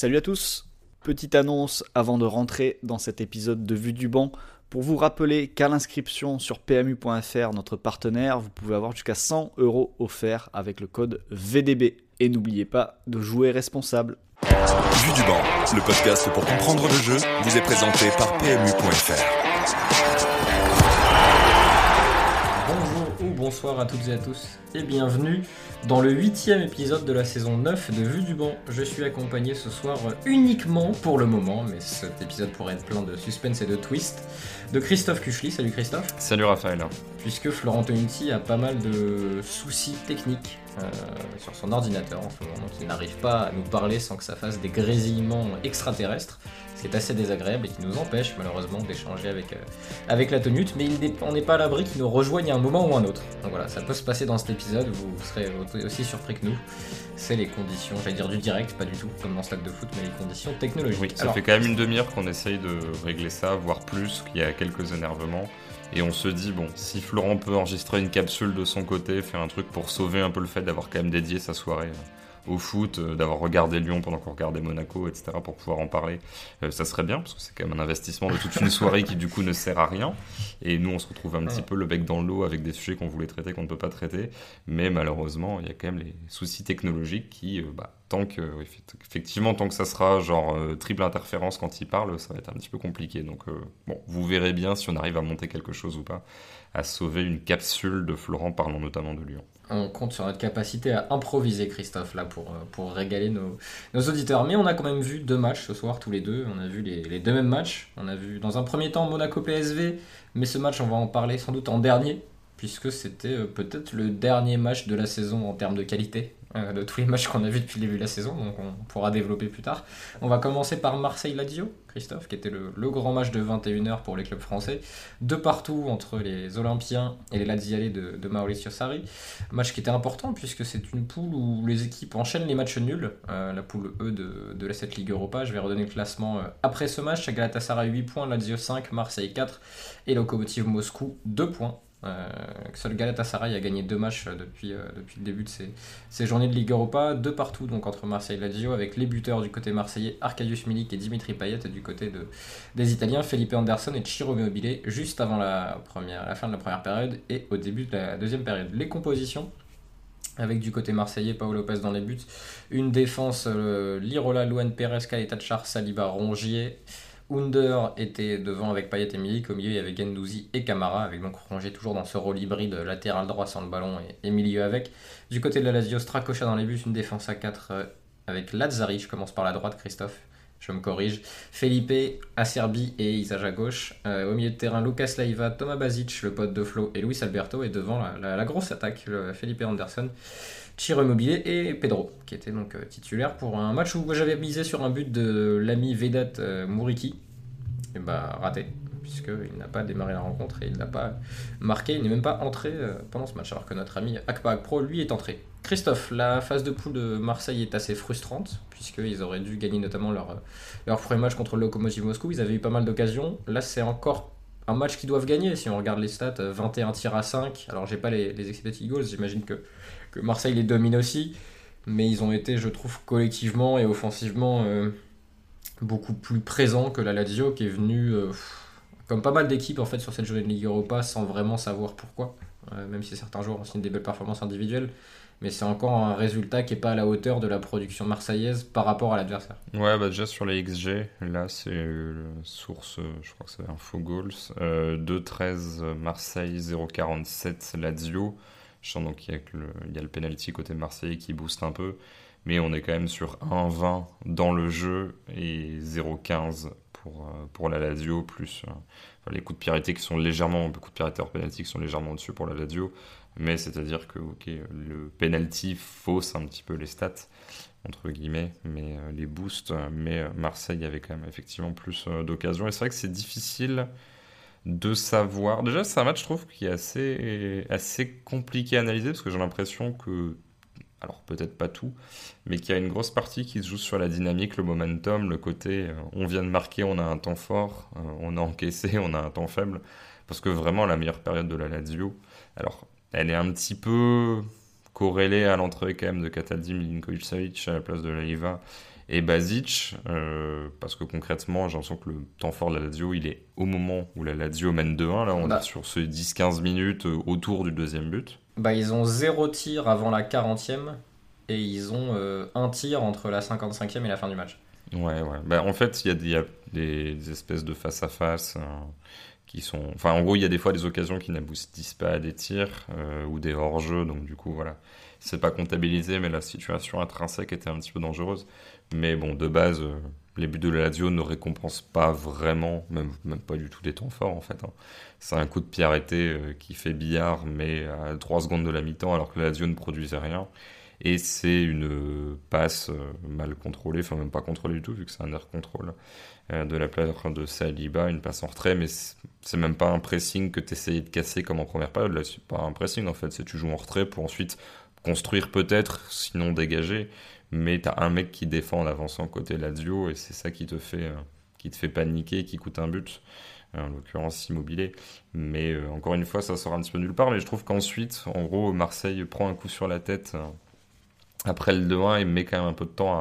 Salut à tous. Petite annonce avant de rentrer dans cet épisode de Vue du banc. Pour vous rappeler qu'à l'inscription sur PMU.fr, notre partenaire, vous pouvez avoir jusqu'à 100 € offerts avec le code VDB. Et n'oubliez pas de jouer responsable. Vue du banc, le podcast pour comprendre le jeu, vous est présenté par PMU.fr. Bonjour ou bonsoir à toutes et à tous et bienvenue dans le 8e épisode de la saison 9 de Vue du banc. Je suis accompagné ce soir uniquement pour le moment, mais cet épisode pourrait être plein de suspense et de twist, de Christophe Kuchli. Salut Christophe. Salut Raphaël. Puisque Florent Tonucci a pas mal de soucis techniques sur son ordinateur en ce moment, donc il n'arrive pas à nous parler sans que ça fasse des grésillements extraterrestres, ce qui est assez désagréable et qui nous empêche malheureusement d'échanger avec la Tonute, mais on n'est pas à l'abri qu'il nous rejoigne à un moment ou un autre. Donc voilà, ça peut se passer dans cet épisode, vous serez aussi surpris que nous. C'est les conditions, j'allais dire du direct, pas du tout comme dans Stade de foot, mais les conditions technologiques. Oui, ça fait quand même une demi-heure qu'on essaye de régler ça, voire plus, qu'il y a quelques énervements. Et on se dit, bon, si Florent peut enregistrer une capsule de son côté, faire un truc pour sauver un peu le fait d'avoir quand même dédié sa soirée au foot, d'avoir regardé Lyon pendant qu'on regardait Monaco, etc., pour pouvoir en parler, ça serait bien, parce que c'est quand même un investissement de toute une soirée qui du coup ne sert à rien. Et nous, on se retrouve un petit peu le bec dans l'eau avec des sujets qu'on voulait traiter, qu'on ne peut pas traiter. Mais malheureusement, il y a quand même les soucis technologiques qui, tant que ça sera genre triple interférence quand il parle, ça va être un petit peu compliqué. Donc bon, vous verrez bien si on arrive à monter quelque chose ou pas, à sauver une capsule de Florent parlant notamment de Lyon. On compte sur notre capacité à improviser, Christophe, là, pour régaler nos auditeurs. Mais on a quand même vu 2 matchs ce soir, tous les deux. On a vu les 2 mêmes matchs. On a vu dans un premier temps Monaco-PSV, mais ce match, on va en parler sans doute en dernier, puisque c'était peut-être le dernier match de la saison en termes de qualité, de tous les matchs qu'on a vus depuis le début de la saison, donc on pourra développer plus tard. On va commencer par Marseille-Lazio, Christophe, qui était le grand match de 21h pour les clubs français, de partout entre les Olympiens et les Laziale de Maurizio Sarri. Match qui était important puisque c'est une poule où les équipes enchaînent les matchs nuls, la poule E de cette Ligue Europa. Je vais redonner le classement après ce match. Galatasaray 8 points, Lazio 5, Marseille 4 et Lokomotiv Moscou 2 points. Seul Galatasaray a gagné 2 matchs depuis le début de ces journées de Ligue Europa, de partout donc entre Marseille et Lazio, avec les buteurs du côté marseillais Arkadiusz Milik et Dimitri Payet, et du côté des Italiens Felipe Anderson et Ciro Immobile, juste avant la fin de la première période et au début de la deuxième période. Les compositions, avec du côté marseillais Pau Lopez dans les buts, une défense Lirola, Luan Pérez, Kaletachar, Saliba, Rongier. Under était devant avec Payet et Milik, au milieu il y avait Guendouzi et Camara, avec donc Rongier toujours dans ce rôle hybride latéral droit sans le ballon et milieu avec. Du côté de la Lazio, Strakosha dans les buts, une défense à 4 avec Lazzari, je commence par la droite, Christophe, je me corrige, Felipe, Acerbi et Isaac à gauche. Au milieu de terrain, Lucas Leiva, Thomas Basic, le pote de Flo, et Luis Alberto, et devant la grosse attaque, Felipe Anderson, Ciro Immobile et Pedro, qui était donc titulaire pour un match où j'avais misé sur un but de l'ami Vedat Mouriki, et raté, puisqu'il n'a pas démarré la rencontre et il n'a pas marqué, il n'est même pas entré pendant ce match, alors que notre ami Akpa Akpro, lui, est entré. Christophe, la phase de poule de Marseille est assez frustrante, puisqu'ils auraient dû gagner notamment leur premier match contre le Lokomotiv Moscou, ils avaient eu pas mal d'occasions, là c'est encore un match qu'ils doivent gagner, si on regarde les stats, 21 tirs à 5, alors j'ai pas les expected goals, j'imagine que Marseille les domine aussi, mais ils ont été, je trouve, collectivement et offensivement beaucoup plus présents que la Lazio, qui est venue, comme pas mal d'équipes en fait sur cette journée de Ligue Europa, sans vraiment savoir pourquoi, même si certains joueurs ont signé des belles performances individuelles, mais c'est encore un résultat qui n'est pas à la hauteur de la production marseillaise par rapport à l'adversaire. Ouais, déjà sur les XG, là c'est source, je crois que c'est InfoGoals, 2-13 Marseille, 0-47 Lazio. Je sens donc qu'il y a le penalty côté Marseillais qui booste un peu, mais on est quand même sur 1-20 dans le jeu et 0-15 pour la Lazio, plus les coups de pied arrêtés coups de pied arrêtés hors penalty qui sont légèrement au-dessus pour la Lazio, mais c'est-à-dire que le penalty fausse un petit peu les stats, entre guillemets, mais les boosts, mais Marseille avait quand même effectivement plus d'occasions, et c'est vrai que c'est difficile de savoir. Déjà, c'est un match, je trouve, qui est assez compliqué à analyser, parce que j'ai l'impression que, alors peut-être pas tout, mais qu'il y a une grosse partie qui se joue sur la dynamique, le momentum, le côté on vient de marquer, on a un temps fort, on a encaissé, on a un temps faible, parce que vraiment la meilleure période de la Lazio, alors elle est un petit peu corrélée à l'entrée quand même de Cataldi, Milinkovic-Savic à la place de Leiva et Basic, parce que concrètement, j'ai l'impression que le temps fort de la Lazio, il est au moment où la Lazio mène 2-1. Là, on est sur ce 10-15 minutes autour du deuxième but. Ils ont 0 tir avant la 40e et ils ont un tir entre la 55e et la fin du match. Ouais. En fait, il y a des espèces de face-à-face qui sont... Enfin, en gros, il y a des fois des occasions qui n'aboutissent pas à des tirs ou des hors-jeux. Donc, du coup, voilà. C'est pas comptabilisé, mais la situation intrinsèque était un petit peu dangereuse. Mais bon, de base, les buts de la Lazio ne récompensent pas vraiment, même pas du tout des temps forts, en fait. C'est un coup de pied arrêté qui fait billard, mais à 3 secondes de la mi-temps, alors que la Lazio ne produisait rien. Et c'est une passe mal contrôlée, enfin même pas contrôlée du tout, vu que c'est un air contrôle de la part de Saliba, une passe en retrait, mais c'est même pas un pressing que tu essayais de casser comme en première période. Là, c'est pas un pressing en fait, c'est tu joues en retrait pour ensuite construire peut-être, sinon dégager, mais t'as un mec qui défend en avançant côté Lazio, et c'est ça qui te fait paniquer, qui coûte un but. En l'occurrence Immobilier, mais encore une fois ça sort un petit peu nulle part, mais je trouve qu'ensuite en gros Marseille prend un coup sur la tête après le 2-1 et met quand même un peu de temps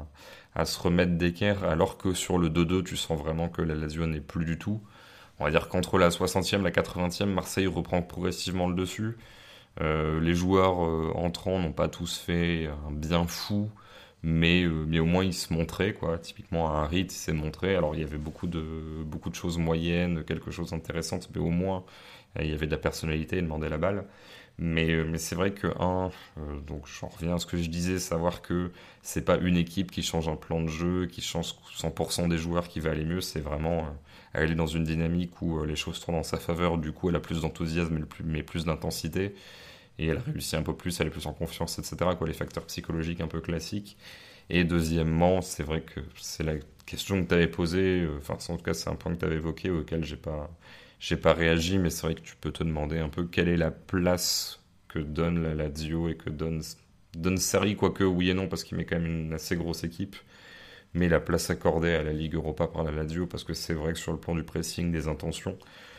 à se remettre d'équerre, alors que sur le 2-2 tu sens vraiment que la Lazio n'est plus du tout. On va dire qu'entre la 60e et la 80e, Marseille reprend progressivement le dessus. Les joueurs entrants n'ont pas tous fait un bien fou, mais au moins ils se montraient, quoi. Typiquement un Harit, il s'est montré. Alors il y avait beaucoup de choses moyennes, quelque chose d'intéressant, mais au moins il y avait de la personnalité, il demandait la balle. Mais c'est vrai que donc j'en reviens à ce que je disais, savoir que c'est pas une équipe qui change un plan de jeu, qui change 100% des joueurs qui va aller mieux, c'est vraiment aller dans une dynamique où les choses tournent en sa faveur, du coup elle a plus d'enthousiasme mais plus d'intensité, et elle réussit un peu plus, elle est plus en confiance, etc. Les facteurs psychologiques un peu classiques. Et deuxièmement, c'est vrai que c'est la question que tu avais posée, en tout cas c'est un point que tu avais évoqué auquel j'ai pas réagi, mais c'est vrai que tu peux te demander un peu quelle est la place que donne la Lazio et que donne Sarri, quoique oui et non, parce qu'il met quand même une assez grosse équipe, mais la place accordée à la Ligue Europa par la Lazio, parce que c'est vrai que sur le plan du pressing, des intentions,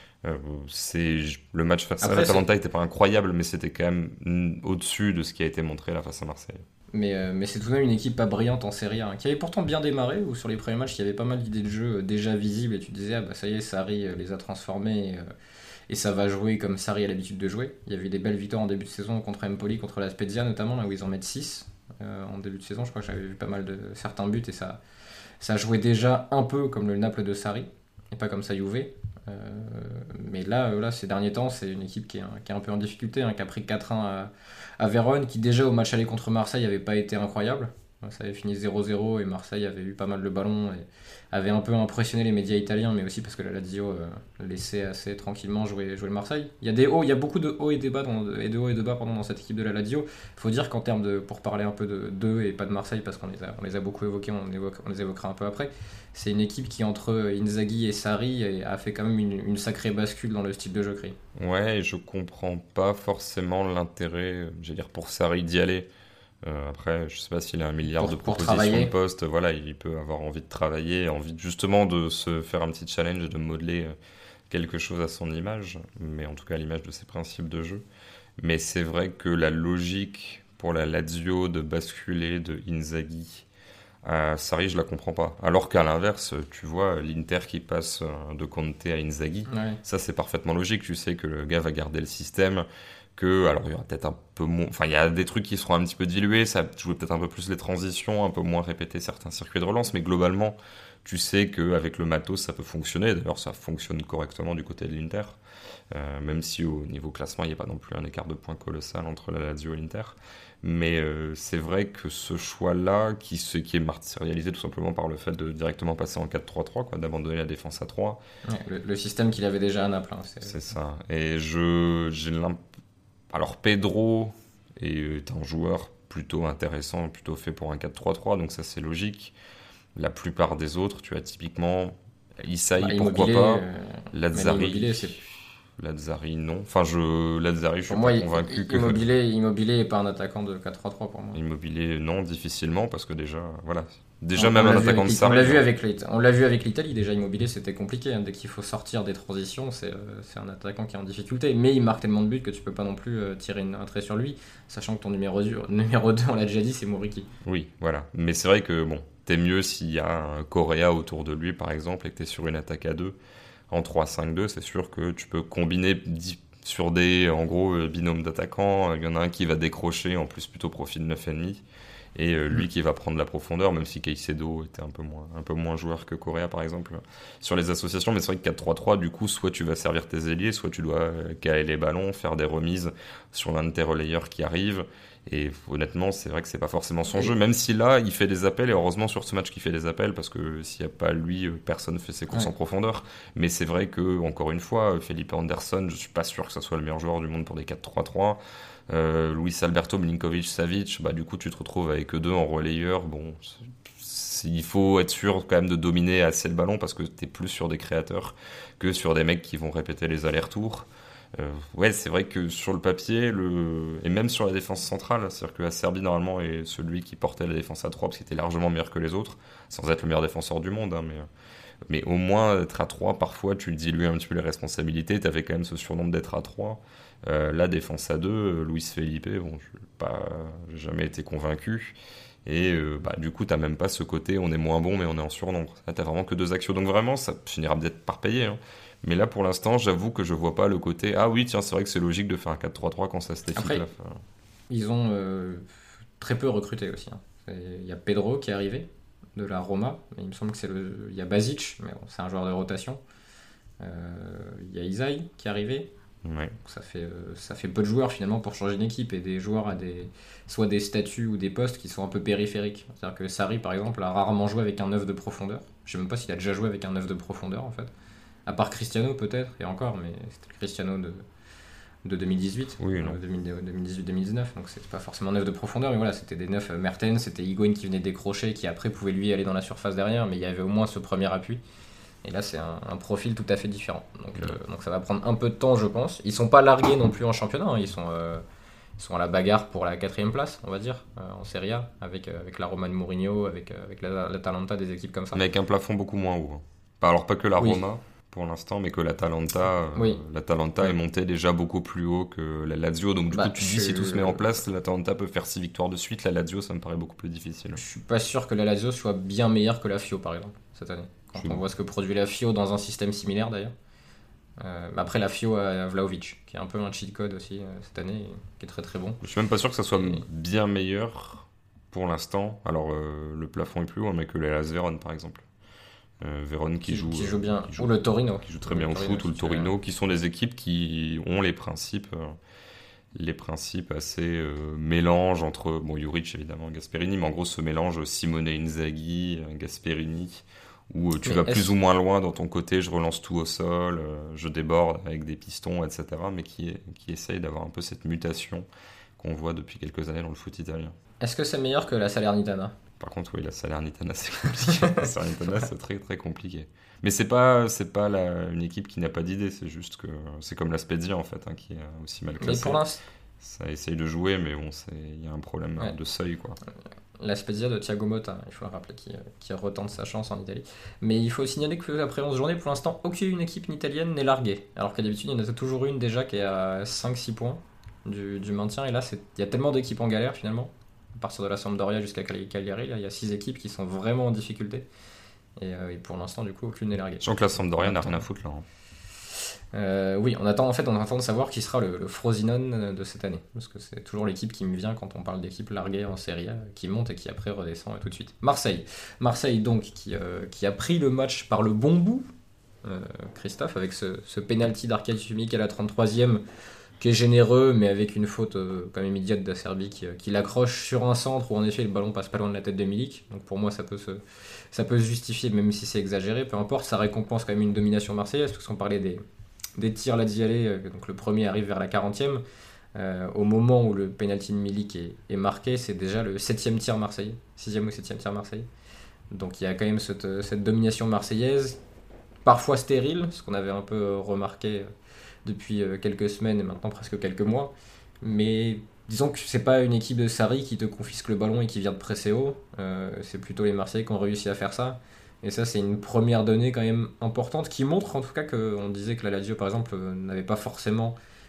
le match face à l'Atalanta n'était pas incroyable, mais c'était quand même au-dessus de ce qui a été montré là face à Marseille. Mais c'est tout de même une équipe pas brillante en Serie A, qui avait pourtant bien démarré, où sur les premiers matchs il y avait pas mal d'idées de jeu déjà visibles, et tu disais ça y est, Sarri les a transformés et ça va jouer comme Sarri a l'habitude de jouer. Il y avait eu des belles victoires en début de saison contre Empoli, contre la Spezia notamment, là où ils en mettent 6 en début de saison. Je crois que j'avais vu pas mal de certains buts, et ça jouait déjà un peu comme le Naples de Sarri et pas comme sa Juve. Mais là, ces derniers temps, c'est une équipe qui est un peu en difficulté, qui a pris 4-1 à Vérone, qui déjà au match aller contre Marseille n'avait pas été incroyable. Ça avait fini 0-0 et Marseille avait eu pas mal de ballons et avait un peu impressionné les médias italiens, mais aussi parce que la Lazio laissait assez tranquillement jouer le Marseille. Il y a beaucoup de hauts et de bas dans cette équipe de la Lazio. Il faut dire qu'en termes pour parler un peu d'eux et pas de Marseille, parce qu'on les a beaucoup évoqués, on les évoquera un peu après, c'est une équipe qui entre Inzaghi et Sarri a fait quand même une sacrée bascule dans le style de jeu créé. Ouais, et je comprends pas forcément l'intérêt, pour Sarri d'y aller. Après, je sais pas s'il a 1 milliard de propositions de poste, voilà, il peut avoir envie de travailler, envie justement de se faire un petit challenge et de modeler quelque chose à son image, mais en tout cas à l'image de ses principes de jeu. Mais c'est vrai que la logique pour la Lazio de basculer de Inzaghi à Sarri, je la comprends pas. Alors qu'à l'inverse, tu vois, l'Inter qui passe de Conte à Inzaghi, ça c'est parfaitement logique, tu sais que le gars va garder le système, alors il y aura peut-être un peu moins, il y a des trucs qui seront un petit peu dilués, ça va jouer peut-être un peu plus les transitions, un peu moins répéter certains circuits de relance, mais globalement, tu sais qu'avec le matos, ça peut fonctionner. D'ailleurs, ça fonctionne correctement du côté de l'Inter, même si au niveau classement, il n'y a pas non plus un écart de points colossal entre la Lazio et l'Inter. Mais c'est vrai que ce choix-là, qui est matérialisé tout simplement par le fait de directement passer en 4-3-3, d'abandonner la défense à 3. Ouais, le système qu'il avait déjà à Naples. C'est ça. Et alors Pedro est un joueur plutôt intéressant, plutôt fait pour un 4-3-3, donc ça c'est logique. La plupart des autres, tu as typiquement Isaï, pourquoi pas, Lazzari, non. Lazzari, je suis pas convaincu que... Immobilier n'est pas un attaquant de 4-3-3 pour moi. Immobilier, non, difficilement, parce que déjà, voilà. Même un attaquant de Sarri. On l'a vu avec l'Italie, déjà Immobilier c'était compliqué. Dès qu'il faut sortir des transitions, c'est un attaquant qui est en difficulté. Mais il marque tellement de buts que tu peux pas non plus tirer un trait sur lui, sachant que ton numéro 2, on l'a déjà dit, c'est Muriqi. Oui, voilà. Mais c'est vrai que, t'es mieux s'il y a un Correa autour de lui, par exemple, et que t'es sur une attaque à 2. En 3-5-2, c'est sûr que tu peux combiner sur des, en gros, binômes d'attaquants. Il y en a un qui va décrocher, en plus plutôt profil 9,5. Et lui qui va prendre la profondeur, même si Caicedo était un peu moins joueur que Correa, par exemple, sur les associations. Mais c'est vrai que 4-3-3, du coup, soit tu vas servir tes ailiers, soit tu dois caler les ballons, faire des remises sur l'un de tes relayeurs qui arrive. Et honnêtement, c'est vrai que c'est pas forcément son jeu, même si là, il fait des appels, et heureusement sur ce match qu'il fait des appels, parce que s'il n'y a pas lui, personne fait ses courses en profondeur. Mais c'est vrai que, encore une fois, Felipe Anderson, je suis pas sûr que ce soit le meilleur joueur du monde pour des 4-3-3. Luis Alberto, Milinkovic-Savic, du coup tu te retrouves avec eux deux en relayeur. Bon, il faut être sûr quand même de dominer assez le ballon parce que t'es plus sur des créateurs que sur des mecs qui vont répéter les allers-retours. Ouais, c'est vrai que sur le papier, et même sur la défense centrale, c'est-à-dire que Acerbi normalement est celui qui portait la défense à 3 parce qu'il était largement meilleur que les autres, sans être le meilleur défenseur du monde, hein, mais au moins être à 3, parfois tu dilues un petit peu les responsabilités, t'avais quand même ce surnom d'être à 3. La défense à 2, Luis Felipe, bon, j'ai jamais été convaincu. Et du coup, t'as même pas ce côté on est moins bon, mais on est en surnombre. Là, t'as vraiment que 2 axios. Donc vraiment, ça finira peut-être par payer. Hein. Mais là, pour l'instant, j'avoue que je vois pas le côté ah oui, tiens, c'est vrai que c'est logique de faire un 4-3-3 quand ça se défile. Après, ils ont très peu recruté aussi. Hein. Il y a Pedro qui est arrivé de la Roma. Mais il me semble que il y a Basic, mais bon, c'est un joueur de rotation. Il y a Isaï qui est arrivé. Ouais. Ça fait peu de joueurs finalement pour changer une équipe et des joueurs à soit des statuts ou des postes qui sont un peu périphériques. C'est-à-dire que Sarri par exemple a rarement joué avec un 9 de profondeur. Je sais même pas s'il a déjà joué avec un 9 de profondeur en fait. À part Cristiano peut-être, et encore, mais c'était le Cristiano de 2018, oui, 2018-2019, donc c'était pas forcément 9 de profondeur, mais voilà, c'était des 9 Mertens, c'était Higuaín qui venait décrocher, qui après pouvait lui aller dans la surface derrière, mais il y avait au moins ce premier appui. Et là, c'est un profil tout à fait différent. Donc ça va prendre un peu de temps, je pense. Ils sont pas largués non plus en championnat. Hein. Ils sont à la bagarre pour la 4ème place, on va dire, en Serie A, avec la Roma de Mourinho, avec l'Atalanta, des équipes comme ça. Mais avec un plafond beaucoup moins haut. Hein. Alors pas que la Roma pour l'instant, mais que l'Atalanta, l'Atalanta est montée déjà beaucoup plus haut que la Lazio. Donc du coup, tu dis si tout se met en place, l'Atalanta peut faire 6 victoires de suite. La Lazio, ça me paraît beaucoup plus difficile. Je suis pas sûr que la Lazio soit bien meilleure que la Fio, par exemple, cette année. Quand on voit ce que produit la Fio dans un système similaire d'ailleurs. Après la Fio à Vlahovic, qui est un peu un cheat code aussi cette année, qui est très très bon. Je suis même pas sûr que ça soit bien meilleur pour l'instant. Alors le plafond est plus haut, mais que la Las Vérone par exemple. Vérone qui joue bien, ou le Torino. Qui joue très bien au foot, ou le Torino, qui sont des équipes qui ont les principes assez mélange entre, Juric évidemment, Gasperini, mais en gros ce mélange Simone Inzaghi, Gasperini, où tu vas plus ou moins loin dans ton côté, je relance tout au sol, je déborde avec des pistons, etc., mais qui essaye d'avoir un peu cette mutation qu'on voit depuis quelques années dans le foot italien. Est-ce que c'est meilleur que la Salernitana ? Par contre, oui, la Salernitana, c'est compliqué. La Salernitana, c'est très, très compliqué. Mais c'est pas une équipe qui n'a pas d'idée, c'est juste que c'est comme la Spezia, en fait, qui est aussi mal classée. Mais pour l'instant... Ça essaye de jouer, mais bon, il y a un problème de seuil, quoi. La Spezia de Thiago Motta, il faut le rappeler, qui retente sa chance en Italie. Mais il faut signaler qu'après 11 journées, pour l'instant, aucune équipe italienne n'est larguée. Alors qu'à d'habitude, il y en a toujours une déjà qui est à 5-6 points du maintien. Et là, il y a tellement d'équipes en galère, finalement. À partir de la Sampdoria jusqu'à Cagliari, là, il y a 6 équipes qui sont vraiment en difficulté. Et pour l'instant, du coup, aucune n'est larguée. Je sens que la Sampdoria n'a rien à foutre, là. Oui, on attend de savoir qui sera le Frosinone de cette année. Parce que c'est toujours l'équipe qui me vient quand on parle d'équipe larguée en Serie A, qui monte et qui après redescend tout de suite. Marseille, donc, qui a pris le match par le bon bout, Christophe, avec ce penalty d'Arkadiusz Milik à la 33e, qui est généreux, mais avec une faute quand même idiote d'Acerbi qui l'accroche sur un centre où en effet le ballon passe pas loin de la tête de Milik. Donc pour moi ça peut se justifier, même si c'est exagéré, peu importe, ça récompense quand même une domination marseillaise, parce qu'on parlait des tirs Laziale, donc le premier arrive vers la 40e, au moment où le penalty de Milik est marqué, c'est déjà le 7e tir marseillais, 6e ou 7e tir marseillais. Donc il y a quand même cette domination marseillaise, parfois stérile, ce qu'on avait un peu remarqué depuis quelques semaines et maintenant presque quelques mois, mais disons que c'est pas une équipe de Sarri qui te confisque le ballon et qui vient te presser haut, c'est plutôt les Marseillais qui ont réussi à faire ça, et ça c'est une première donnée quand même importante qui montre en tout cas qu'on disait que la Lazio par exemple n'avait pas forcément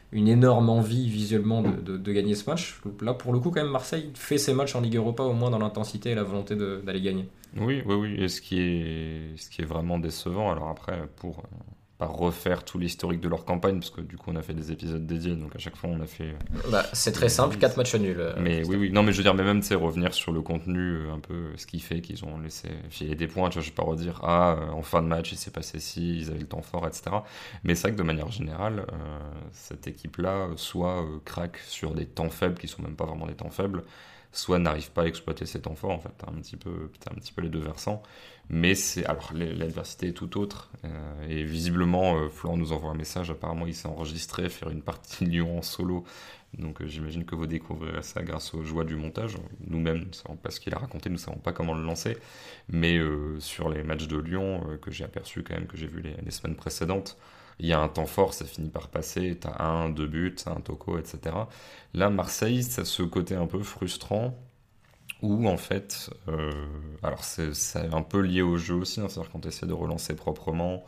une énorme envie visuellement de gagner ce match. Là, pour le coup, quand même, Marseille fait ses matchs en Ligue Europa au moins dans l'intensité et la volonté d'aller gagner. Oui, oui, oui. Et ce qui est vraiment décevant, alors après, pour pas refaire tout l'historique de leur campagne, parce que du coup, on a fait des épisodes dédiés, donc à chaque fois, on a fait. C'est très simple, 4 matchs nuls. Mais oui, oui. Non, mais je veux dire, mais même, tu sais, revenir sur le contenu, un peu ce qui fait qu'ils ont laissé filer des points, tu vois, je vais pas redire, en fin de match, il s'est passé ci, ils avaient le temps fort, etc. Mais c'est vrai que de manière générale, cette équipe-là, soit craque sur des temps faibles qui sont même pas vraiment des temps faibles, soit n'arrive pas à exploiter ses temps forts. En fait, t'as un petit peu les deux versants. Mais alors l'adversité est tout autre. Et visiblement, Florent nous envoie un message. Apparemment, il s'est enregistré faire une partie Lyon en solo. Donc j'imagine que vous découvrirez ça grâce aux joies du montage. Nous-mêmes, nous ne savons pas ce qu'il a raconté, nous ne savons pas comment le lancer. Mais sur les matchs de Lyon, que j'ai aperçu quand même, que j'ai vu les semaines précédentes, il y a un temps fort, ça finit par passer, t'as 1, 2 buts, t'as un toco, etc. Là, Marseille, ça a ce côté un peu frustrant, où en fait, alors c'est un peu lié au jeu aussi, hein, c'est-à-dire quand tu essaies de relancer proprement,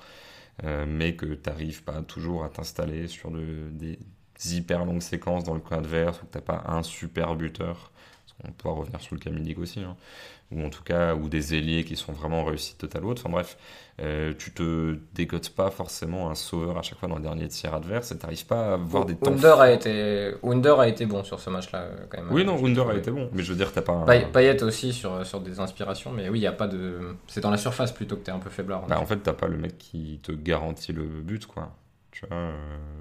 mais que tu n'arrives pas toujours à t'installer sur des hyper longues séquences dans le camp adverse, où tu n'as pas un super buteur. On peut revenir sur le cas Milik aussi, hein. Ou en tout cas, ou des ailiers qui sont vraiment réussite totale ou autre. Enfin bref, tu te décotes pas forcément un sauveur à chaque fois dans le dernier tiers adverse et t'arrives pas à avoir des temps. Under a été bon sur ce match-là, quand même. Oui, non, Under a été bon, mais je veux dire, t'as pas un. Payet aussi sur des inspirations, mais oui, il y a pas de. C'est dans la surface plutôt que t'es un peu faiblard. En fait, t'as pas le mec qui te garantit le but, quoi. Tu vois,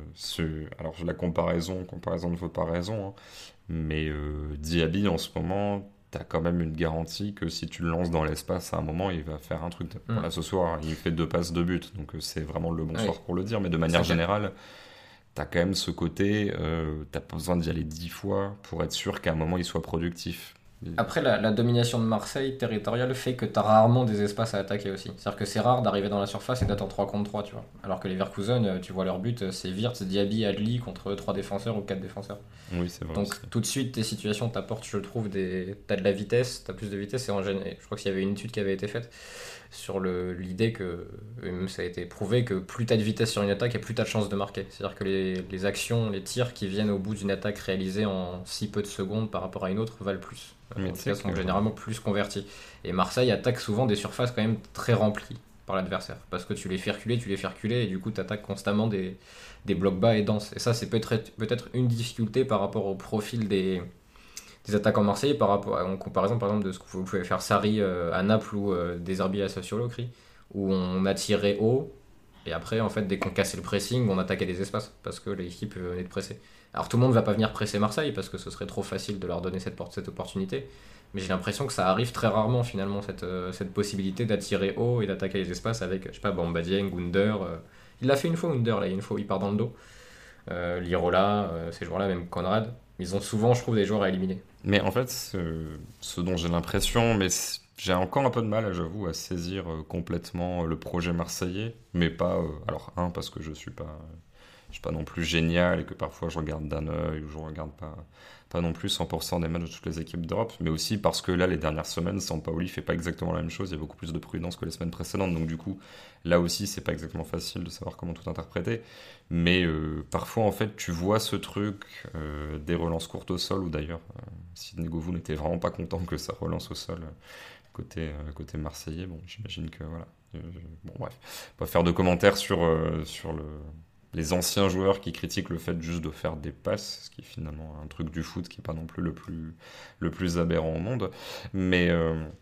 alors la comparaison ne vaut pas raison, hein, mais Diaby en ce moment, t'as quand même une garantie que si tu le lances dans l'espace à un moment, il va faire un truc. Voilà, ce soir, il fait 2 passes, 2 buts, donc c'est vraiment le bon soir pour le dire, mais de manière générale, t'as quand même ce côté, t'as pas besoin d'y aller 10 fois pour être sûr qu'à un moment il soit productif. Après, la domination de Marseille territoriale fait que tu as rarement des espaces à attaquer aussi. C'est-à-dire que c'est rare d'arriver dans la surface et d'être en 3 contre 3, tu vois. Alors que les Leverkusen, tu vois leur but, c'est Wirtz, Diaby, Adli contre 3 défenseurs ou 4 défenseurs. Oui, c'est vrai. Donc aussi. tout de suite, tes situations t'apportent, je trouve, t'as de la vitesse, t'as plus de vitesse et en général, je crois qu'il y avait une étude qui avait été faite sur l'idée que, et même ça a été prouvé, que plus t'as de vitesse sur une attaque et plus t'as de chances de marquer. C'est-à-dire que les actions, les tirs qui viennent au bout d'une attaque réalisée en si peu de secondes par rapport à une autre valent plus. En tout cas, sont généralement plus convertis. Et Marseille attaque souvent des surfaces quand même très remplies par l'adversaire. Parce que tu les fais reculer, et du coup tu attaques constamment des blocs bas et denses. Et ça, c'est peut-être une difficulté par rapport au profil des attaquants marseillais, en comparaison par exemple de ce que vous pouvez faire Sarri à Naples ou des Herbi à Sassuolo, où on a tiré haut, et après, en fait, dès qu'on cassait le pressing, on attaquait des espaces, parce que l'équipe venait de presser. Alors tout le monde ne va pas venir presser Marseille, parce que ce serait trop facile de leur donner cette opportunité, mais j'ai l'impression que ça arrive très rarement finalement, cette possibilité d'attirer haut et d'attaquer les espaces avec, je sais pas, Bamba Dieng, Under. Il l'a fait une fois, Under, là, une fois, il part dans le dos. Lirola, ces joueurs-là, même Conrad, ils ont souvent, je trouve, des joueurs à éliminer. Mais en fait, ce dont j'ai l'impression, mais j'ai encore un peu de mal, j'avoue, à saisir complètement le projet marseillais, mais pas. Alors, parce que je suis pas non plus génial et que parfois je regarde d'un œil ou je regarde pas non plus 100% des matchs de toutes les équipes d'Europe, mais aussi parce que là, les dernières semaines, Sampaoli fait pas exactement la même chose, il y a beaucoup plus de prudence que les semaines précédentes, donc du coup, là aussi, c'est pas exactement facile de savoir comment tout interpréter, mais parfois, en fait, tu vois ce truc des relances courtes au sol, ou d'ailleurs, Sidney Govou n'était vraiment pas content que ça relance au sol côté marseillais, bon, j'imagine que, voilà, bon, bref, pas faire de commentaires sur les anciens joueurs qui critiquent le fait juste de faire des passes, ce qui est finalement un truc du foot qui n'est pas non plus le plus aberrant au monde. Mais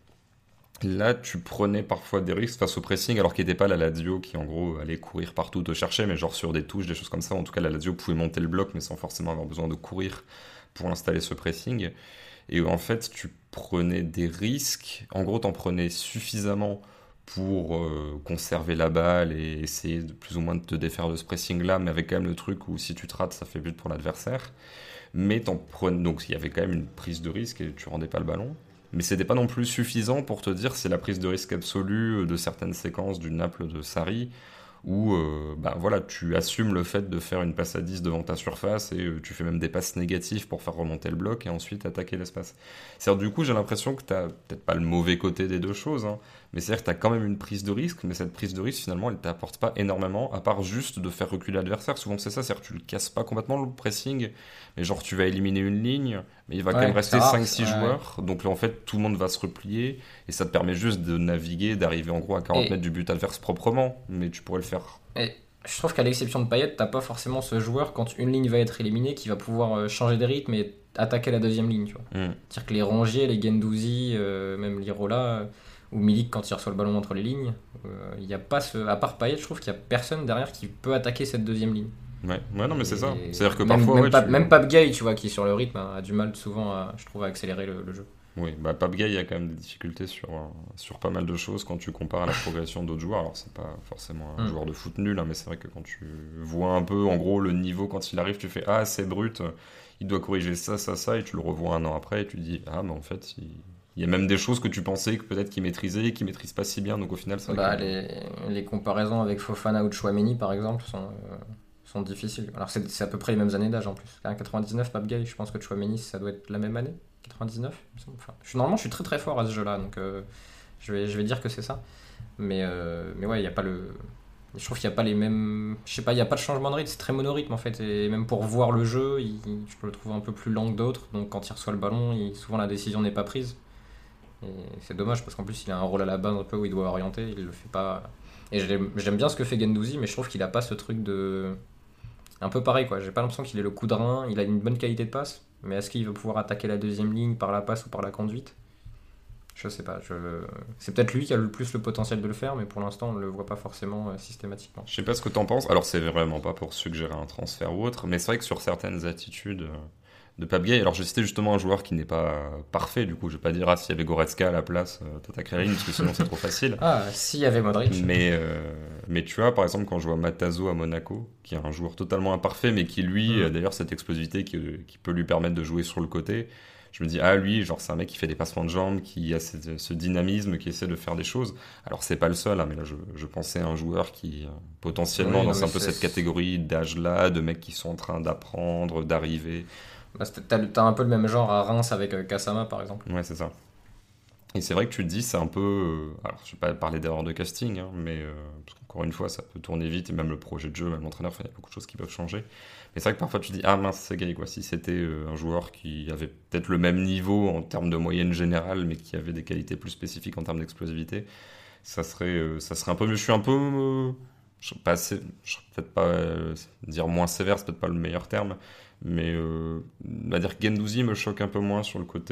là, tu prenais parfois des risques face au pressing, alors qu'il n'était pas la Lazio qui, en gros, allait courir partout, te chercher, mais genre sur des touches, des choses comme ça. En tout cas, la Lazio pouvait monter le bloc, mais sans forcément avoir besoin de courir pour installer ce pressing. Et en fait, tu prenais des risques. En gros, tu en prenais suffisamment pour conserver la balle et essayer de plus ou moins de te défaire de ce pressing-là, mais avec quand même le truc où si tu te rates, ça fait but pour l'adversaire. Mais donc il y avait quand même une prise de risque et tu rendais pas le ballon. Mais c'était pas non plus suffisant pour te dire c'est la prise de risque absolue de certaines séquences du Naples de Sarri, où voilà, tu assumes le fait de faire une passe à 10 devant ta surface et tu fais même des passes négatives pour faire remonter le bloc et ensuite attaquer l'espace. C'est-à-dire, du coup, j'ai l'impression que tu n'as peut-être pas le mauvais côté des deux choses, hein, mais c'est-à-dire que tu as quand même une prise de risque, mais cette prise de risque, finalement, elle t'apporte pas énormément, à part juste de faire reculer l'adversaire. Souvent, c'est ça, c'est-à-dire que tu le casses pas complètement, le pressing, mais genre, tu vas éliminer une ligne, mais il va quand même rester 5-6 joueurs, donc là, en fait, tout le monde va se replier, et ça te permet juste de naviguer, d'arriver en gros à 40 mètres du but adverse proprement, mais tu pourrais le faire. Et je trouve qu'à l'exception de Payet, t'as pas forcément ce joueur, quand une ligne va être éliminée, qui va pouvoir changer de rythme et attaquer la deuxième ligne, tu vois. C'est-à-dire que les Rongier, les Guendouzi, même l'Irola, ou Milik quand il reçoit le ballon entre les lignes, il y a pas à part Payet, je trouve qu'il y a personne derrière qui peut attaquer cette deuxième ligne. Ouais, non, mais c'est ça. C'est-à-dire que même, parfois. Même Pape Gay, tu vois, qui sur le rythme a du mal souvent, je trouve, à accélérer le jeu. Oui, Pape Gay, il y a quand même des difficultés sur pas mal de choses quand tu compares à la progression d'autres joueurs. Alors, c'est pas forcément un joueur de foot nul, hein, mais c'est vrai que quand tu vois un peu, en gros, le niveau quand il arrive, tu fais ah, c'est brut, il doit corriger ça, et tu le revois un an après et tu dis ah, mais en fait, il y a même des choses que tu pensais que peut-être qu'il maîtrisait, qu'il maîtrise pas si bien, donc au final, c'est vrai les comparaisons avec Fofana ou Tchouaméni, par exemple, sont difficiles. Alors, c'est à peu près les mêmes années d'âge en plus. En 99, Pape Gay, je pense que Tchouaméni, ça doit être la même année. 99, enfin, normalement je suis très très fort à ce jeu là, donc je vais dire que c'est ça, mais ouais, il y a pas je trouve qu'il n'y a pas les mêmes, je sais pas, il n'y a pas de changement de rythme, c'est très monorythme en fait, et même pour voir le jeu, je le trouve un peu plus lent que d'autres, donc quand il reçoit le ballon, souvent la décision n'est pas prise, et c'est dommage parce qu'en plus il a un rôle à la base un peu où il doit orienter, il le fait pas, et j'aime bien ce que fait Guendouzi, mais je trouve qu'il a pas ce truc de un peu pareil quoi, j'ai pas l'impression qu'il ait le coup de rein, il a une bonne qualité de passe, mais est-ce qu'il va pouvoir attaquer la deuxième ligne par la passe ou par la conduite ? Je sais pas. C'est peut-être lui qui a le plus le potentiel de le faire, mais pour l'instant, on ne le voit pas forcément systématiquement. Je sais pas ce que t'en penses. Alors, c'est vraiment pas pour suggérer un transfert ou autre, mais c'est vrai que sur certaines attitudes de Pape Gay, alors j'ai cité justement un joueur qui n'est pas parfait, du coup, je vais pas dire s'il y avait Goretzka à la place, t'attaquerais la ligne, parce que sinon c'est trop facile. Ah, s'il y avait Modric. Mais tu vois, par exemple, quand je vois Matazo à Monaco, qui est un joueur totalement imparfait, mais qui lui, a d'ailleurs cette explosivité qui peut lui permettre de jouer sur le côté, je me dis, ah lui, genre c'est un mec qui fait des passements de jambes, qui a ce dynamisme, qui essaie de faire des choses. Alors c'est pas le seul, hein, mais là je pensais à un joueur qui potentiellement dans un peu cette catégorie d'âge-là, de mecs qui sont en train d'apprendre, d'arriver. Bah, t'as un peu le même genre à Reims avec Gassama par exemple. Ouais, c'est ça. Et c'est vrai que tu te dis, c'est un peu. Alors, je vais pas parler d'erreur de casting, hein, mais parce qu'encore une fois, ça peut tourner vite, et même le projet de jeu, même l'entraîneur, il y a beaucoup de choses qui peuvent changer. Mais c'est vrai que parfois tu te dis, ah mince, c'est gay, quoi. Si c'était un joueur qui avait peut-être le même niveau en termes de moyenne générale, mais qui avait des qualités plus spécifiques en termes d'explosivité, ça serait un peu mieux. Je suis un peu. Je serais peut-être pas dire moins sévère, c'est peut-être pas le meilleur terme, mais on va dire que Guendouzi me choque un peu moins sur le côté.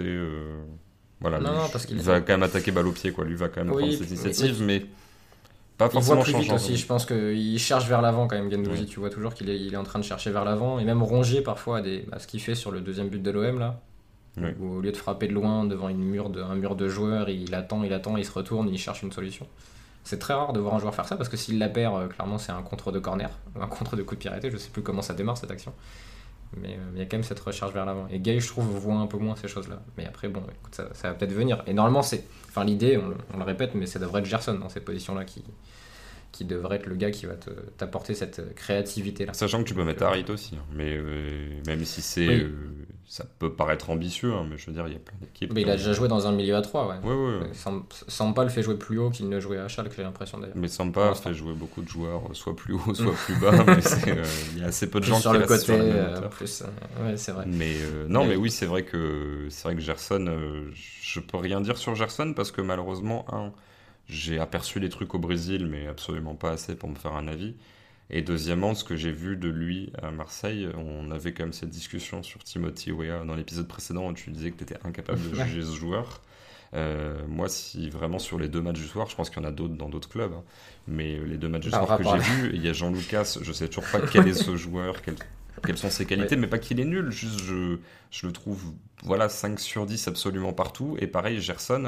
Voilà, parce qu'il va quand même attaquer balle au pied, quoi. Lui va quand même prendre cette initiative, mais pas forcément changer. Il voit plus vite aussi, je pense qu'il cherche vers l'avant quand même, Guendouzi. Oui. Tu vois toujours qu'il est en train de chercher vers l'avant, et même Rongier parfois ce qu'il fait sur le deuxième but de l'OM là, où au lieu de frapper de loin devant un mur de joueurs, il attend, il se retourne, il cherche une solution. C'est très rare de voir un joueur faire ça, parce que s'il la perd, clairement c'est un contre de corner, un contre de coup de pied arrêté, je sais plus comment ça démarre cette action. Mais il y a quand même cette recherche vers l'avant. Et Gay, je trouve, voit un peu moins ces choses-là. Mais après, bon, écoute, ça va peut-être venir. Et normalement, l'idée, on le répète, mais ça devrait être Gerson dans cette position-là qui devrait être le gars qui va t'apporter cette créativité-là. Sachant que tu peux mettre Harit aussi. Hein. Mais même si ça peut paraître ambitieux, hein, mais je veux dire, il y a plein d'équipes. Mais il a déjà joué dans un milieu à 3, ouais. Ouais. Sampa le fait jouer plus haut qu'il ne jouait à Schalke, j'ai l'impression d'ailleurs. Mais Sampa fait jouer beaucoup de joueurs, soit plus haut, soit plus bas. Mais il y a assez peu de gens qui restent sur la même hauteur. Ouais, c'est vrai. Mais mais oui, c'est vrai que Gerson, je peux rien dire sur Gerson parce que malheureusement, j'ai aperçu les trucs au Brésil, mais absolument pas assez pour me faire un avis. Et deuxièmement, ce que j'ai vu de lui à Marseille, on avait quand même cette discussion sur Timothy Weah dans l'épisode précédent où tu disais que tu étais incapable de juger ce joueur. Moi, si vraiment sur les 2 matchs du soir, je pense qu'il y en a d'autres dans d'autres clubs, hein, mais les 2 matchs du soir que j'ai vus, il y a Jean-Lucas, je sais toujours pas quel est ce joueur, quelles sont ses qualités, mais pas qu'il est nul, juste je le trouve 5 sur 10 absolument partout. Et pareil, Gerson,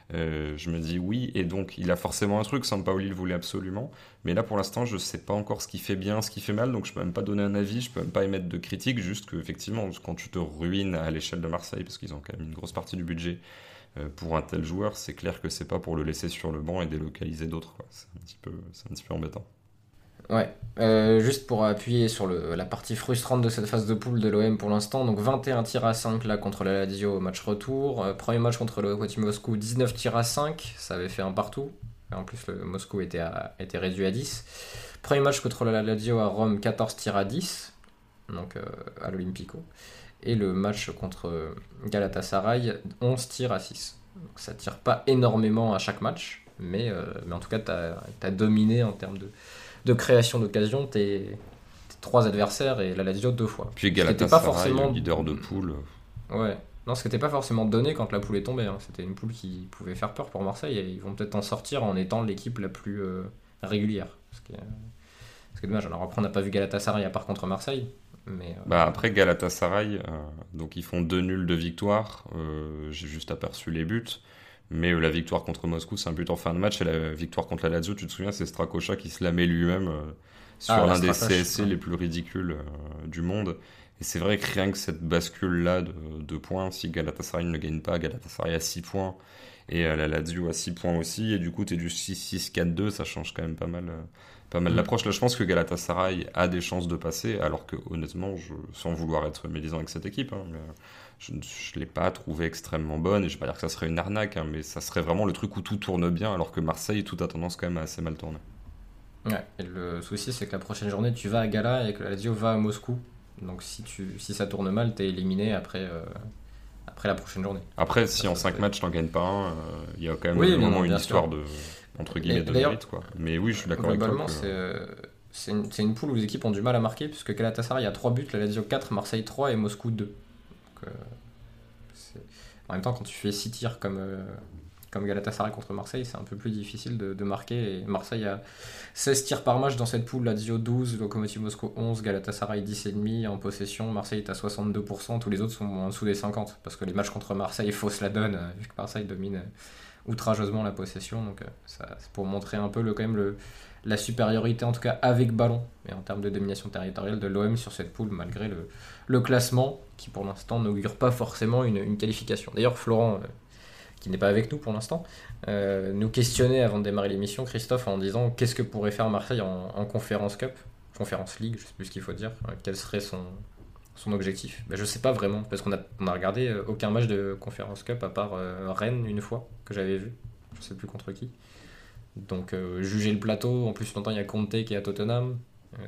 je me dis oui, et donc il a forcément un truc, Sampaoli le voulait absolument, mais là pour l'instant je sais pas encore ce qui fait bien, ce qui fait mal, donc je peux même pas donner un avis, je peux même pas émettre de critique, juste qu'effectivement quand tu te ruines à l'échelle de Marseille, parce qu'ils ont quand même une grosse partie du budget pour un tel joueur, c'est clair que c'est pas pour le laisser sur le banc et délocaliser d'autres, quoi. C'est un petit peu embêtant. Ouais, juste pour appuyer sur la partie frustrante de cette phase de poule de l'OM pour l'instant, donc 21 tirs à 5 là contre la Lazio au match retour. Premier match contre le Lokomotiv Moscou, 19 tirs à 5, ça avait fait un partout. Et en plus, le Moscou était réduit à 10. Premier match contre la Lazio à Rome, 14 tirs à 10, donc à l'Olympico. Et le match contre Galatasaray, 11 tirs à 6. Donc ça tire pas énormément à chaque match, mais en tout cas, t'as dominé en termes de création d'occasion tes trois adversaires et la Lazio 2 fois. Puis Ce qui était pas Galatasaray, forcément... le leader de poule. Ouais. Non, ce qui n'était pas forcément donné quand la poule est tombée, hein. C'était une poule qui pouvait faire peur pour Marseille et ils vont peut-être en sortir en étant l'équipe la plus régulière. Ce qui est dommage. Alors après, on n'a pas vu Galatasaray à part contre Marseille. Mais Après Galatasaray, donc ils font 2 nuls de victoire. J'ai juste aperçu les buts. Mais la victoire contre Moscou, c'est un but en fin de match. Et la victoire contre la Lazio, tu te souviens, c'est Strakosha qui se la met lui-même sur la l'un des Stracoche, CSC ouais. les plus ridicules du monde. Et c'est vrai que rien que cette bascule-là de points, si Galatasaray ne gagne pas, Galatasaray a 6 points et la Lazio a 6 points aussi. Et du coup, tu es du 6-6-4-2, ça change quand même pas mal l'approche. Là, je pense que Galatasaray a des chances de passer, alors que honnêtement, sans vouloir être médisant avec cette équipe, mais je ne l'ai pas trouvée extrêmement bonne. Et je ne vais pas dire que ça serait une arnaque, mais ça serait vraiment le truc où tout tourne bien, alors que Marseille, tout a tendance quand même à assez mal tourner. Ouais. Et le souci, c'est que la prochaine journée, tu vas à Gala et que la Lazio va à Moscou. Donc si ça tourne mal, t'es éliminé après la prochaine journée. Après, si Ça, en ça 5 fait- matchs, t'en gagnes pas un, il y a quand même Oui, vraiment une bien histoire sûr. de, entre guillemets, de D'ailleurs, mérite, quoi. Mais oui, je suis d'accord avec toi globalement, que... c'est une poule où les équipes ont du mal à marquer, puisque Galatasaray a 3 buts, la Lazio 4, Marseille 3 et Moscou 2. Donc, c'est- en même temps, quand tu fais 6 tirs comme Galatasaray contre Marseille, c'est un peu plus difficile de marquer. Et Marseille a 16 tirs par match dans cette poule, Lazio 12, Lokomotiv Moscou 11, Galatasaray 10,5 en possession, Marseille est à 62%, tous les autres sont en dessous des 50, parce que les matchs contre Marseille faussent la donne, vu que Marseille domine outrageusement la possession. Donc c'est pour montrer un peu quand même la supériorité, en tout cas avec ballon, et en termes de domination territoriale de l'OM sur cette poule, malgré le classement, qui pour l'instant n'augure pas forcément une qualification. D'ailleurs, Florent, qui n'est pas avec nous pour l'instant, nous questionnait avant de démarrer l'émission, Christophe, en disant qu'est-ce que pourrait faire Marseille en Conférence Cup, Conférence League, je sais plus ce qu'il faut dire, quel serait son objectif. Je sais pas vraiment, parce qu'on a regardé aucun match de Conférence Cup à part Rennes une fois, que j'avais vu, je sais plus contre qui. Donc juger le plateau, en plus longtemps il y a Conte qui est à Tottenham,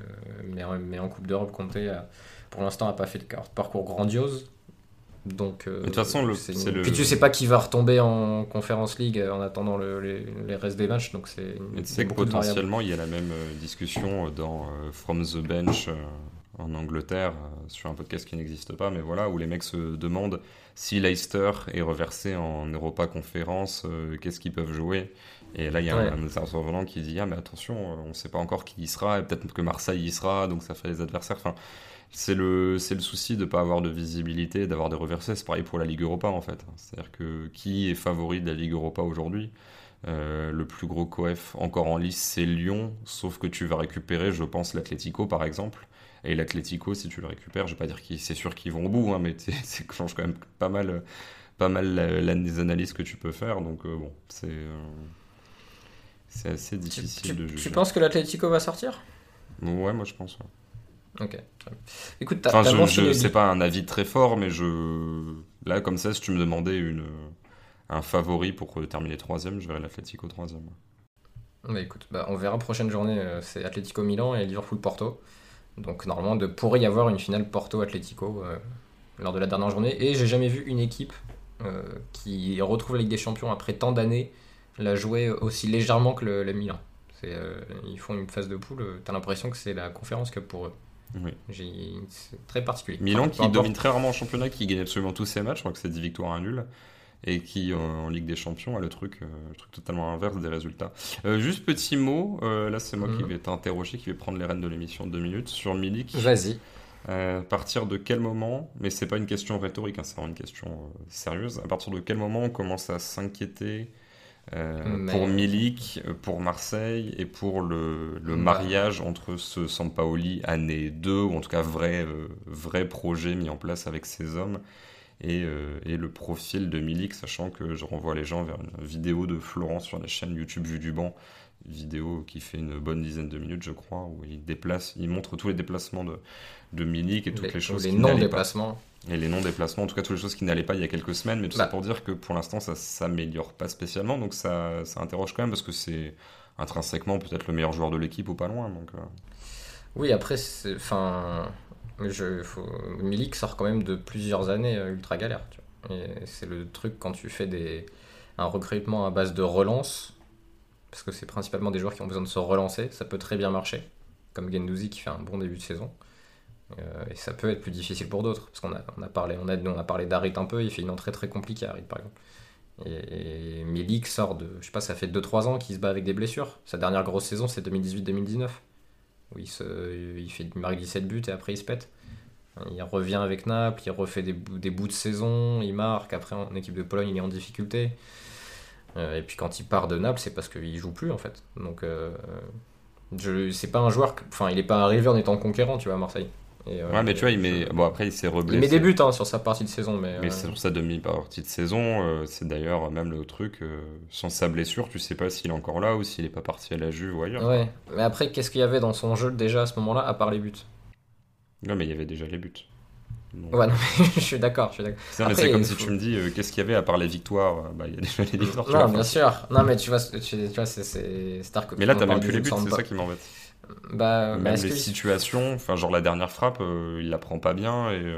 mais en Coupe d'Europe, Conte pour l'instant n'a pas fait de parcours grandiose. Donc, Mais de toute façon, puis tu sais pas qui va retomber en Conference League en attendant les restes des matchs, donc Et tu sais que beaucoup de variables. potentiellement, il y a la même discussion dans From the Bench en Angleterre, sur un podcast qui n'existe pas, mais voilà, où les mecs se demandent si Leicester est reversé en Europa Conférence, qu'est-ce qu'ils peuvent jouer. Et là, il y a Ouais. un intervenant qui dit: ah, mais attention, on ne sait pas encore qui y sera, et peut-être que Marseille y sera, donc ça fait les adversaires. Enfin, c'est le souci de ne pas avoir de visibilité, d'avoir des reversés. C'est pareil pour la Ligue Europa, en fait. C'est-à-dire que qui est favori de la Ligue Europa aujourd'hui? Le plus gros coef encore en lice, c'est Lyon, sauf que tu vas récupérer, je pense, l'Atlético par exemple. Et l'Atlético, si tu le récupères, je vais pas dire que c'est sûr qu'ils vont au bout, hein, mais ça change quand même pas mal les analyses que tu peux faire. Donc bon, c'est assez difficile de juger. Tu penses que l'Atlético va sortir? Ouais, moi je pense. Ouais. Ok, très bien. Écoute, Enfin, t'as mentionné c'est pas un avis très fort, mais là, comme ça, si tu me demandais un favori pour terminer troisième, je verrais l'Atlético troisième. Écoute, on verra prochaine journée, c'est Atlético Milan et Liverpool Porto. Donc normalement, pourrait y avoir une finale Porto-Atlético lors de la dernière journée. Et j'ai jamais vu une équipe qui retrouve la Ligue des Champions après tant d'années la jouer aussi légèrement que le Milan. Ils font une phase de poule, t'as l'impression que c'est la Conférence Cup pour eux. Oui. C'est très particulier. Milan Enfin, qui peu importe. domine très rarement en championnat, qui gagne absolument tous ses matchs, je crois que c'est 10 victoires, un nul, et qui en Ligue des Champions a le truc totalement inverse des résultats. Juste petit mot, là c'est moi qui vais t'interroger, qui vais prendre les rênes de l'émission de 2 minutes, sur Milik. Vas-y. À partir de quel moment, mais c'est pas une question rhétorique, hein, c'est vraiment une question sérieuse, à partir de quel moment on commence à s'inquiéter pour Milik, pour Marseille et pour le mariage entre ce Sampaoli année 2, ou en tout cas vrai projet mis en place avec ces hommes, et le profil de Milik, sachant que je renvoie les gens vers une vidéo de Florent sur la chaîne YouTube Vue du Banc, vidéo qui fait une bonne dizaine de minutes, je crois, où il montre tous les déplacements de Milik et toutes les choses les qui n'allaient pas. non-déplacements. Et les non-déplacements, en tout cas toutes les choses qui n'allaient pas il y a quelques semaines, mais tout ça pour dire que pour l'instant ça s'améliore pas spécialement, donc ça interroge quand même parce que c'est intrinsèquement peut-être le meilleur joueur de l'équipe ou pas loin. Donc, Oui, après, Milik sort quand même de plusieurs années ultra galères. Tu vois. Et c'est le truc quand tu fais un recrutement à base de relance, parce que c'est principalement des joueurs qui ont besoin de se relancer, ça peut très bien marcher, comme Guendouzi qui fait un bon début de saison. Et ça peut être plus difficile pour d'autres, parce qu'on a parlé d'Harit un peu, il fait une entrée très compliquée, Harit par exemple. Et Milik sort de, je sais pas, ça fait 2-3 ans qu'il se bat avec des blessures. Sa dernière grosse saison, c'est 2018-2019, où il marque 17 buts et après il se pète. Il revient avec Naples, il refait des bouts de saison, il marque, après en équipe de Pologne il est en difficulté. Et puis quand il part de Naples, c'est parce qu'il joue plus en fait. Donc c'est pas un joueur, il est pas arrivé en étant conquérant, tu vois, à Marseille. Ouais, mais tu vois, après il s'est reblessé. Il met des buts sur sa partie de saison, mais c'est sur sa demi-partie de saison. C'est d'ailleurs même le truc, sans sa blessure, tu sais pas s'il est encore là ou s'il est pas parti à la Juve ou ailleurs. Ouais, mais après, qu'est-ce qu'il y avait dans son jeu déjà à ce moment-là, à part les buts? Non, mais il y avait déjà les buts. Donc... Ouais, non, mais je suis d'accord. C'est comme si tu me dis, qu'est-ce qu'il y avait à part les victoires? Bah, il y a déjà les victoires. Non, bien sûr. Non, mais tu vois, c'est mais là, t'as même plus les buts, c'est ça qui m'embête. Même les situations, genre la dernière frappe, il la prend pas bien et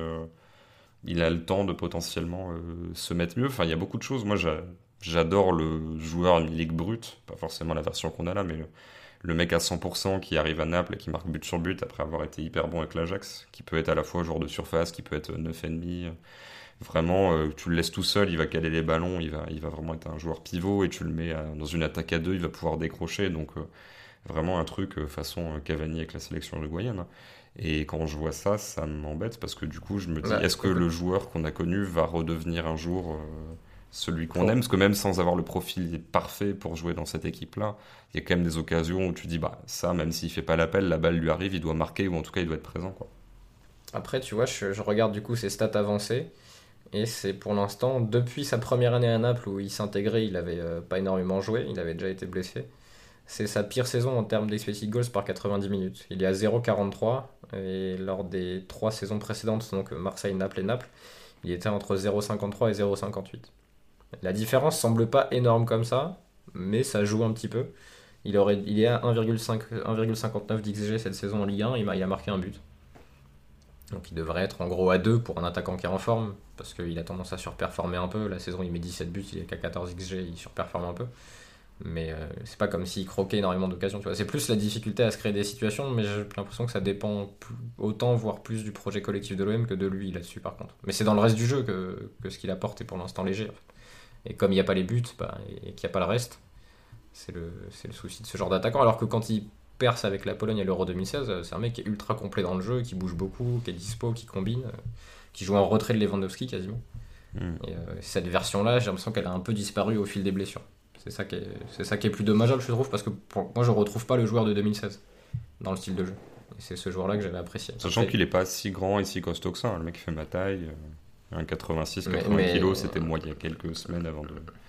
il a le temps de potentiellement se mettre mieux. Il y a beaucoup de choses. Moi, j'adore le joueur Milik brut, pas forcément la version qu'on a là, mais le mec à 100% qui arrive à Naples et qui marque but sur but après avoir été hyper bon avec l'Ajax, qui peut être à la fois joueur de surface, qui peut être 9,5. Vraiment, tu le laisses tout seul, il va caler les ballons, il va vraiment être un joueur pivot et tu le mets dans une attaque à deux, il va pouvoir décrocher. Donc, vraiment un truc façon Cavani avec la sélection uruguayenne. Et quand je vois ça, ça m'embête parce que du coup, je me dis, est-ce que le joueur qu'on a connu va redevenir un jour celui qu'on aime? Parce que même sans avoir le profil parfait pour jouer dans cette équipe-là, il y a quand même des occasions où tu dis, ça, même s'il fait pas l'appel, la balle lui arrive, il doit marquer ou en tout cas, il doit être présent, quoi. Après, tu vois, je regarde du coup ses stats avancées. Et c'est pour l'instant, depuis sa première année à Naples où il s'intégrait, il avait pas énormément joué, il avait déjà été blessé. C'est sa pire saison en termes d'expected goals par 90 minutes. Il est à 0,43 et lors des 3 saisons précédentes, donc Marseille, Naples et Naples, il était entre 0,53 et 0,58. La différence semble pas énorme comme ça, mais ça joue un petit peu. Il est à 1,59 d'XG cette saison en Ligue 1, il a marqué un but. Donc il devrait être en gros à 2 pour un attaquant qui est en forme, parce qu'il a tendance à surperformer un peu. La saison il met 17 buts, il est qu'à 14 XG, il surperforme un peu. Mais c'est pas comme s'il croquait énormément d'occasions, tu vois. C'est plus la difficulté à se créer des situations, mais j'ai l'impression que ça dépend autant, voire plus du projet collectif de l'OM que de lui là-dessus par contre. Mais c'est dans le reste du jeu que ce qu'il apporte est pour l'instant léger. En fait. Et comme il n'y a pas les buts et qu'il n'y a pas le reste, c'est le souci de ce genre d'attaquant. Alors que quand il perce avec la Pologne à l'Euro 2016, c'est un mec qui est ultra complet dans le jeu, qui bouge beaucoup, qui est dispo, qui combine, qui joue en retrait de Lewandowski quasiment. Et cette version-là, j'ai l'impression qu'elle a un peu disparu au fil des blessures. C'est ça qui est plus dommageable, je trouve, parce que moi je retrouve pas le joueur de 2016 dans le style de jeu. Et c'est ce joueur-là que j'avais apprécié. Sachant qu'il est pas si grand et si costaud que ça, le mec fait ma taille, 1,86, 80 kg, c'était moi il y a quelques semaines avant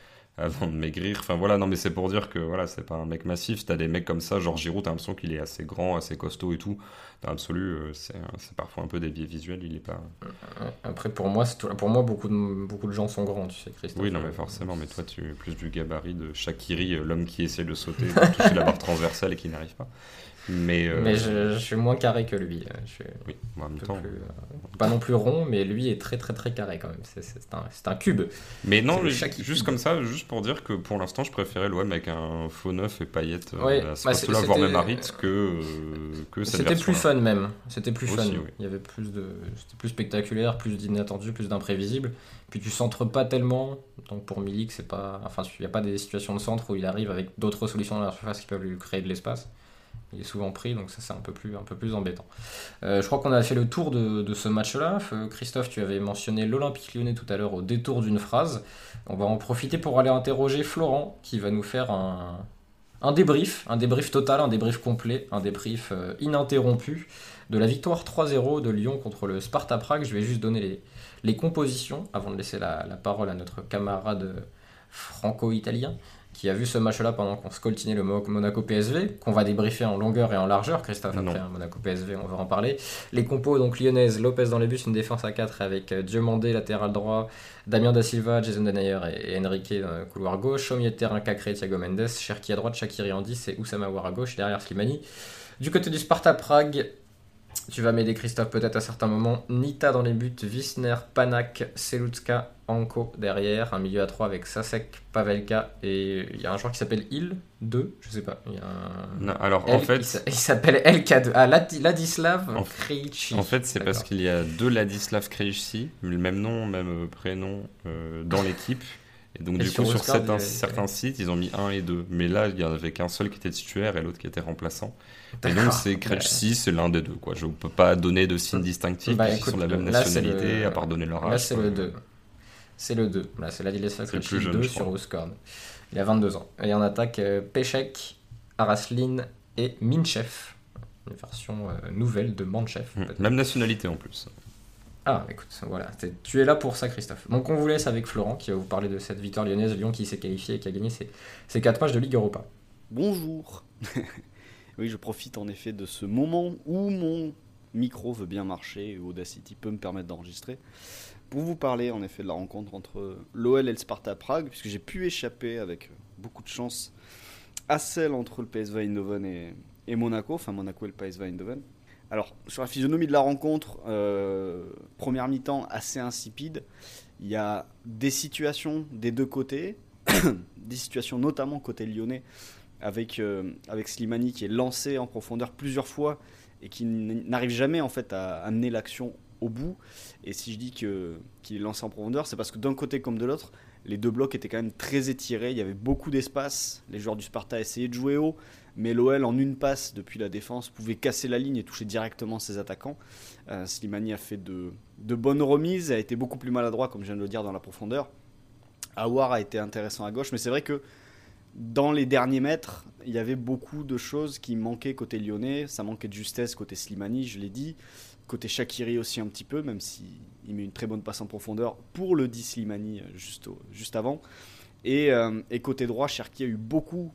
de maigrir. Enfin voilà, non mais c'est pour dire que voilà, c'est pas un mec massif. T'as des mecs comme ça, genre Giroud, t'as l'impression qu'il est assez grand, assez costaud et tout. Dans l'absolu, c'est parfois un peu des biais visuels, il est pas... Après pour moi beaucoup de gens sont grands, tu sais, Christophe. Oui, non mais forcément, mais toi tu es plus du gabarit de Shaqiri, l'homme qui essaie de sauter, de toucher la barre transversale et qui n'arrive pas. Mais je suis moins carré que lui. Oui, en même temps. Pas non plus rond, mais lui est très très très carré quand même. C'est un cube. Mais non, juste comme ça, juste pour dire que pour l'instant, je préférais l'OM avec un faux neuf et Payet à ce poste-là, voire même Harit que cette C'était plus version-là. fun même. C'était plus fun. Aussi, oui. Il y avait c'était plus spectaculaire, plus d'inattendu, plus d'imprévisible. Puis tu centres pas tellement. Donc pour Milik, c'est pas. Enfin, il n'y a pas des situations de centre où il arrive avec d'autres solutions dans la surface qui peuvent lui créer de l'espace. Il est souvent pris, donc ça c'est un peu plus embêtant. Je crois qu'on a fait le tour de ce match-là. Christophe, tu avais mentionné l'Olympique Lyonnais tout à l'heure au détour d'une phrase. On va en profiter pour aller interroger Florent, qui va nous faire un débrief total, un débrief complet, un débrief ininterrompu de la victoire 3-0 de Lyon contre le Sparta Prague. Je vais juste donner les compositions avant de laisser la parole à notre camarade franco-italien. qui a vu ce match-là pendant qu'on scoltinait le Monaco PSV, qu'on va débriefer en longueur et en largeur, Christophe, après Monaco PSV, on va en parler. Les compos, donc lyonnaises, Lopez dans les buts, une défense à 4 avec Diomandé, latéral droit, Damien Da Silva, Jason Denayer et Enrique dans le couloir gauche. Au milieu de terrain, Cacré, Thiago Mendes, Cherki à droite, Shaqiri en 10 et Oussama Aouar à gauche, derrière Slimani. Du côté du Sparta Prague, tu vas m'aider Christophe peut-être à certains moments. Nita dans les buts, Wisner, Panak, Selutska, Anko derrière. Un milieu à 3 avec Sasek, Pavelka et il y a un joueur qui s'appelle Il 2, je sais pas. Il y a un... Non, alors en fait, il s'appelle LK2. Ah, Ladislav Krejci. En fait, c'est parce qu'il y a 2 Ladislav Krejci, le même nom, même prénom dans l'équipe. Et donc, du coup, sur certains sites, ils ont mis 1 et 2. Mais là, il n'y en avait qu'un seul qui était titulaire et l'autre qui était remplaçant. Et donc, c'est Krejci, c'est l'un des deux, quoi. Je ne peux pas donner de signe distinctif qui sont de la même nationalité, à part donner leur âge. Là, c'est le 2. C'est le 2. Là, c'est Ladislav Krejci 2 sur Ouskord. Il a 22 ans. Et en attaque, Pechek, Araslin et Minchev. Une version nouvelle de Manchev. Même nationalité en plus. Ah, écoute, voilà, tu es là pour ça, Christophe. Donc, on vous laisse avec Florent qui va vous parler de cette victoire lyonnaise, Lyon qui s'est qualifié et qui a gagné ses 4 matchs de Ligue Europa. Bonjour. Oui, je profite en effet de ce moment où mon micro veut bien marcher et Audacity peut me permettre d'enregistrer pour vous parler en effet de la rencontre entre l'OL et le Sparta Prague, puisque j'ai pu échapper avec beaucoup de chance à celle entre le PSV Eindhoven et Monaco, enfin Monaco et le PSV Eindhoven. Alors, sur la physionomie de la rencontre, première mi-temps assez insipide. Il y a des situations des deux côtés, des situations notamment côté lyonnais, avec Slimani qui est lancé en profondeur plusieurs fois et qui n'arrive jamais en fait à amener l'action au bout. Et si je dis qu'il est lancé en profondeur, c'est parce que d'un côté comme de l'autre, les deux blocs étaient quand même très étirés. Il y avait beaucoup d'espace. Les joueurs du Sparta essayaient de jouer haut, mais l'OL en une passe depuis la défense pouvait casser la ligne et toucher directement ses attaquants. Slimani a fait de bonnes remises, a été beaucoup plus maladroit comme je viens de le dire dans la profondeur. Aouar a été intéressant à gauche, mais c'est vrai que dans les derniers mètres, il y avait beaucoup de choses qui manquaient côté lyonnais. Ça manquait de justesse côté Slimani, je l'ai dit. Côté Shaqiri aussi un petit peu, même s'il met une très bonne passe en profondeur pour le 10 Slimani juste avant. Et côté droit, Cherki a eu beaucoup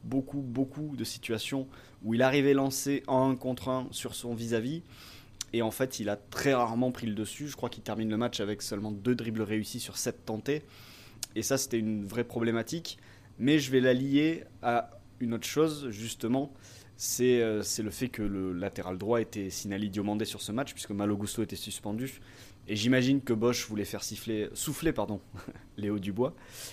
de situations où il arrivait lancé en 1 contre 1 sur son vis-à-vis. Et en fait, il a très rarement pris le dessus. Je crois qu'il termine le match avec seulement 2 dribbles réussis sur 7 tentés. Et ça, c'était une vraie problématique. Mais je vais la lier à une autre chose, justement. C'est le fait que le latéral droit était Sinali Diomandé sur ce match, puisque Malo Gusto était suspendu. Et j'imagine que Bosch voulait faire souffler Léo Dubois.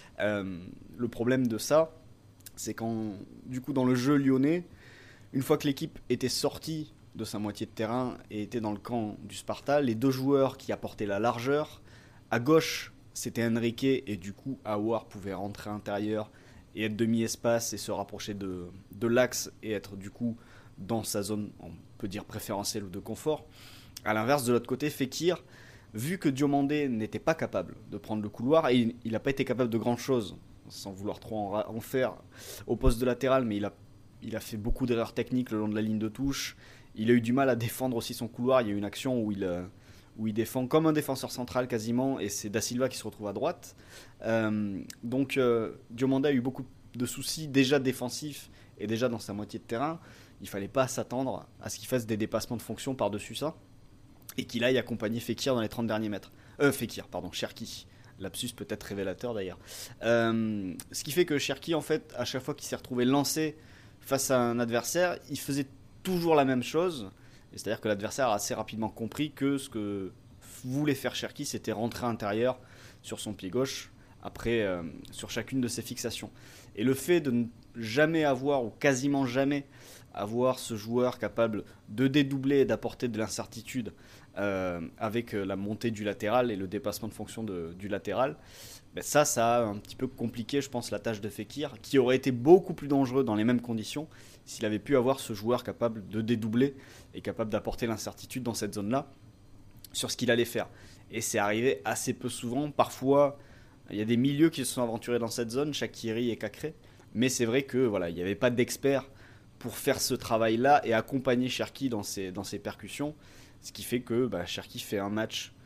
Le problème de ça, c'est quand, du coup, dans le jeu lyonnais, une fois que l'équipe était sortie de sa moitié de terrain et était dans le camp du Sparta, les 2 joueurs qui apportaient la largeur, à gauche, c'était Enrique, et du coup, Aouar pouvait rentrer à l'intérieur et être demi-espace et se rapprocher de l'axe et être du coup dans sa zone, on peut dire préférentielle ou de confort. À l'inverse, de l'autre côté, Fekir, vu que Diomandé n'était pas capable de prendre le couloir, et il n'a pas été capable de grand chose, sans vouloir trop en faire au poste de latéral, mais il a fait beaucoup d'erreurs techniques le long de la ligne de touche. Il a eu du mal à défendre aussi son couloir. Il y a eu une action où il défend comme un défenseur central quasiment, et c'est Da Silva qui se retrouve à droite. Donc Diomandé a eu beaucoup de soucis déjà défensifs et déjà dans sa moitié de terrain. Il ne fallait pas s'attendre à ce qu'il fasse des dépassements de fonction par-dessus ça et qu'il aille accompagner Fekir dans les 30 derniers mètres. Cherki. Lapsus peut-être révélateur d'ailleurs. Ce qui fait que Cherki, en fait, à chaque fois qu'il s'est retrouvé lancé face à un adversaire, il faisait toujours la même chose. C'est-à-dire que l'adversaire a assez rapidement compris que ce que voulait faire Cherki, c'était rentrer à l'intérieur sur son pied gauche, après sur chacune de ses fixations. Et le fait de ne jamais avoir, ou quasiment jamais, avoir ce joueur capable de dédoubler et d'apporter de l'incertitude avec la montée du latéral et le dépassement de fonction du latéral, ça a un petit peu compliqué, je pense, la tâche de Fekir, qui aurait été beaucoup plus dangereux dans les mêmes conditions s'il avait pu avoir ce joueur capable de dédoubler et capable d'apporter l'incertitude dans cette zone-là sur ce qu'il allait faire. Et c'est arrivé assez peu souvent. Parfois, il y a des milieux qui se sont aventurés dans cette zone, Shaqiri et Cacré, mais c'est vrai que voilà, il n'y avait pas d'experts pour faire ce travail-là et accompagner Cherki dans ses percussions, ce qui fait que Cherki fait un match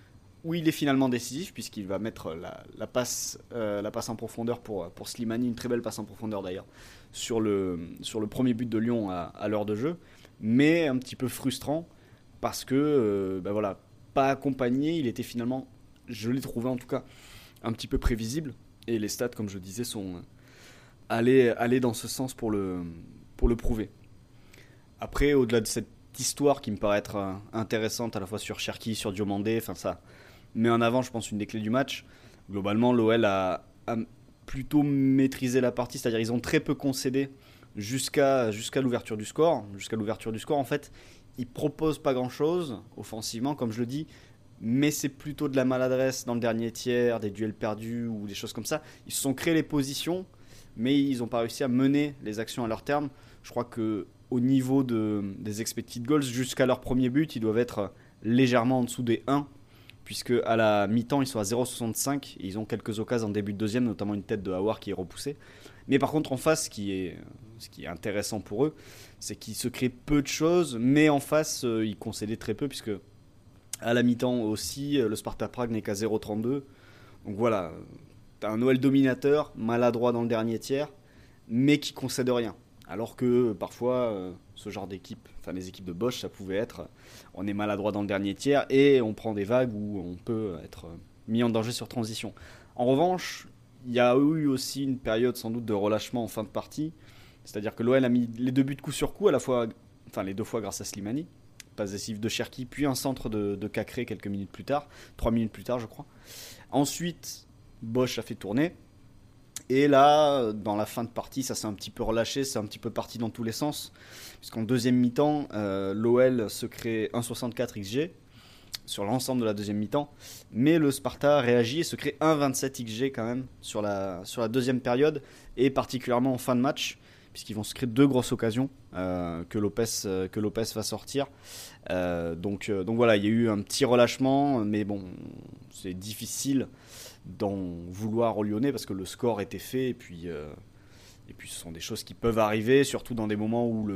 où il est finalement décisif, puisqu'il va mettre la passe en profondeur pour Slimani, une très belle passe en profondeur d'ailleurs, sur le premier but de Lyon à l'heure de jeu, mais un petit peu frustrant, parce que voilà, pas accompagné, il était finalement, je l'ai trouvé en tout cas, un petit peu prévisible, et les stats, comme je disais, sont allés dans ce sens pour le prouver. Après, au-delà de cette histoire qui me paraît être intéressante à la fois sur Cherki, sur Diomandé, enfin ça met en avant, je pense, une des clés du match. Globalement, l'OL a plutôt maîtrisé la partie, c'est-à-dire ils ont très peu concédé jusqu'à l'ouverture du score. Jusqu'à l'ouverture du score, en fait, ils proposent pas grand-chose offensivement, comme je le dis, mais c'est plutôt de la maladresse dans le dernier tiers, des duels perdus ou des choses comme ça. Ils se sont créés les positions, mais ils n'ont pas réussi à mener les actions à leur terme. Je crois qu'au niveau des expected goals, jusqu'à leur premier but, ils doivent être légèrement en dessous des 1, puisque à la mi-temps, ils sont à 0,65 et ils ont quelques occasions en début de deuxième, notamment une tête de Aouar qui est repoussée. Mais par contre, en face, ce qui est intéressant pour eux, c'est qu'ils se créent peu de choses, mais en face, ils concédaient très peu, puisque à la mi-temps aussi, le Sparta Prague n'est qu'à 0,32. Donc voilà, t'as un OL dominateur, maladroit dans le dernier tiers, mais qui concède rien. Alors que parfois, ce genre d'équipe, enfin les équipes de Bosch, ça pouvait être, on est maladroit dans le dernier tiers et on prend des vagues où on peut être mis en danger sur transition. En revanche, il y a eu aussi une période sans doute de relâchement en fin de partie. C'est-à-dire que l'OL a mis les 2 buts coup sur coup, à la fois, enfin les 2 fois grâce à Slimani, passe décisive de Cherki, puis un centre de Cacré quelques minutes plus tard, 3 minutes plus tard je crois. Ensuite, Bosch a fait tourner. Et là, dans la fin de partie, ça s'est un petit peu relâché, c'est un petit peu parti dans tous les sens. Puisqu'en deuxième mi-temps, l'OL se crée 1,64 XG sur l'ensemble de la deuxième mi-temps. Mais le Sparta réagit et se crée 1,27 XG quand même sur la deuxième période. Et particulièrement en fin de match, puisqu'ils vont se créer 2 grosses occasions que Lopez va sortir. Donc voilà, il y a eu un petit relâchement, mais bon, c'est difficile d'en vouloir aux Lyonnais parce que le score était fait et puis ce sont des choses qui peuvent arriver, surtout dans des moments où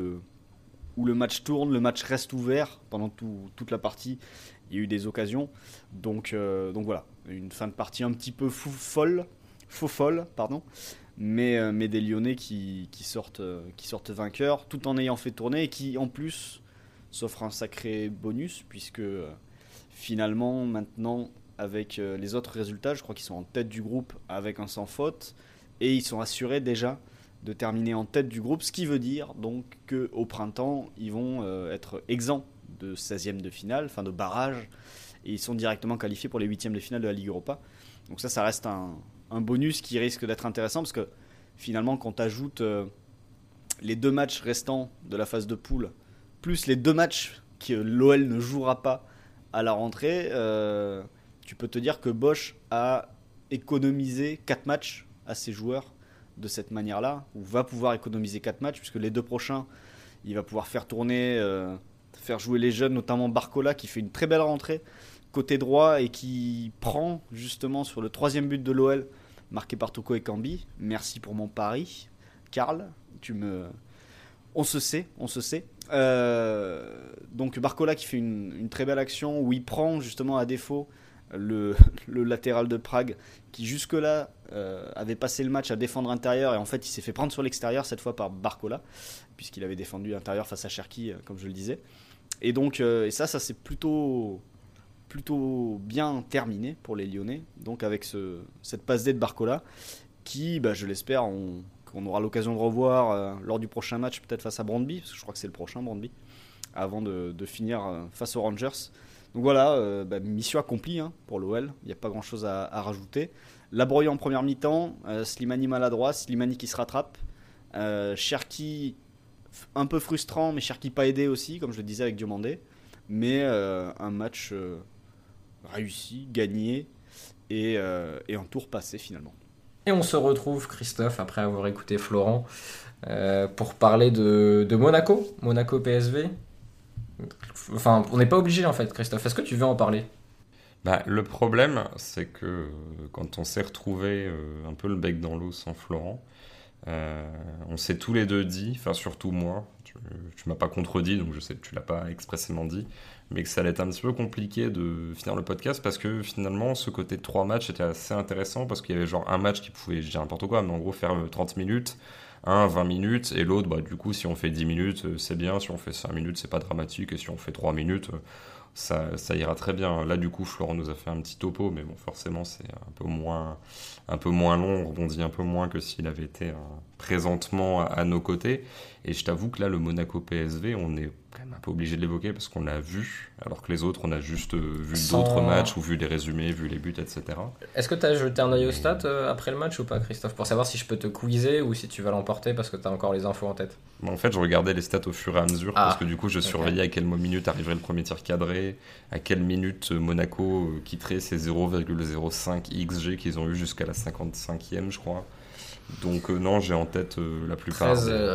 le match tourne, le match reste ouvert pendant toute la partie. Il y a eu des occasions, donc voilà, une fin de partie un petit peu faux folle, mais des Lyonnais qui sortent vainqueurs tout en ayant fait tourner et qui en plus s'offrent un sacré bonus puisque finalement maintenant avec les autres résultats, je crois qu'ils sont en tête du groupe avec un sans faute et ils sont assurés déjà de terminer en tête du groupe, ce qui veut dire donc qu'au printemps ils vont être exempts de 16e de finale, fin de barrage, et ils sont directement qualifiés pour les 8e de finale de la Ligue Europa. Donc ça reste un bonus qui risque d'être intéressant parce que finalement quand tu ajoutes les 2 matchs restants de la phase de poule plus les 2 matchs que l'OL ne jouera pas à la rentrée, tu peux te dire que Bosch a économisé 4 matchs à ses joueurs de cette manière-là, ou va pouvoir économiser 4 matchs puisque les 2 prochains il va pouvoir faire tourner, faire jouer les jeunes, notamment Barcola qui fait une très belle rentrée côté droit et qui prend justement sur le 3e but de l'OL marqué par Toko Ekambi. Merci pour mon pari, Karl. On se sait. Donc Barcola qui fait une très belle action où il prend justement à défaut le latéral de Prague qui jusque-là avait passé le match à défendre intérieur et en fait il s'est fait prendre sur l'extérieur cette fois par Barcola puisqu'il avait défendu intérieur face à Cherki comme je le disais. Et donc et ça c'est plutôt bien terminé pour les Lyonnais, donc avec cette passe D de Barcola qui, je l'espère, qu'on aura l'occasion de revoir lors du prochain match, peut-être face à Brøndby, parce que je crois que c'est le prochain Brøndby, avant de finir face aux Rangers. Donc voilà, mission accomplie pour l'OL, il n'y a pas grand-chose à rajouter. Labroyé en première mi-temps, Slimani maladroit, Slimani qui se rattrape, Cherki un peu frustrant, mais Cherki pas aidé aussi, comme je le disais avec Diomandé, mais un match réussi, gagné et un tour passé finalement. Et on se retrouve, Christophe, après avoir écouté Florent, pour parler de Monaco PSV. Enfin, on n'est pas obligé en fait, Christophe. Est-ce que tu veux en parler ? Le problème, c'est que quand on s'est retrouvé un peu le bec dans l'eau sans Florent, On s'est tous les deux dit, enfin surtout moi, tu m'as pas contredit, donc je sais que tu l'as pas expressément dit, mais que ça allait être un petit peu compliqué de finir le podcast parce que finalement ce côté de 3 matchs était assez intéressant parce qu'il y avait genre un match qui pouvait, je dis n'importe quoi, mais en gros faire 30 minutes, un 20 minutes, et l'autre, bah, du coup si on fait 10 minutes c'est bien, si on fait 5 minutes c'est pas dramatique, et si on fait 3 minutes ça ira très bien. Là du coup Florent nous a fait un petit topo, mais bon forcément c'est un peu moins long, on rebondit un peu moins que s'il avait été présentement à nos côtés. Et je t'avoue que là, le Monaco PSV, on est quand même un peu obligé de l'évoquer parce qu'on l'a vu, alors que les autres, on a juste vu d'autres matchs ou vu les résumés, vu les buts, etc. Est-ce que tu as jeté un œil au stats après le match ou pas, Christophe, pour savoir si je peux te quizer ou si tu vas l'emporter parce que tu as encore les infos en tête? En fait, je regardais les stats au fur et à mesure parce que du coup, je surveillais à quelle minute arriverait le premier tir cadré, à quelle minute Monaco quitterait ces 0,05 XG qu'ils ont eu jusqu'à la 55e, je crois. Donc non, j'ai en tête la plupart.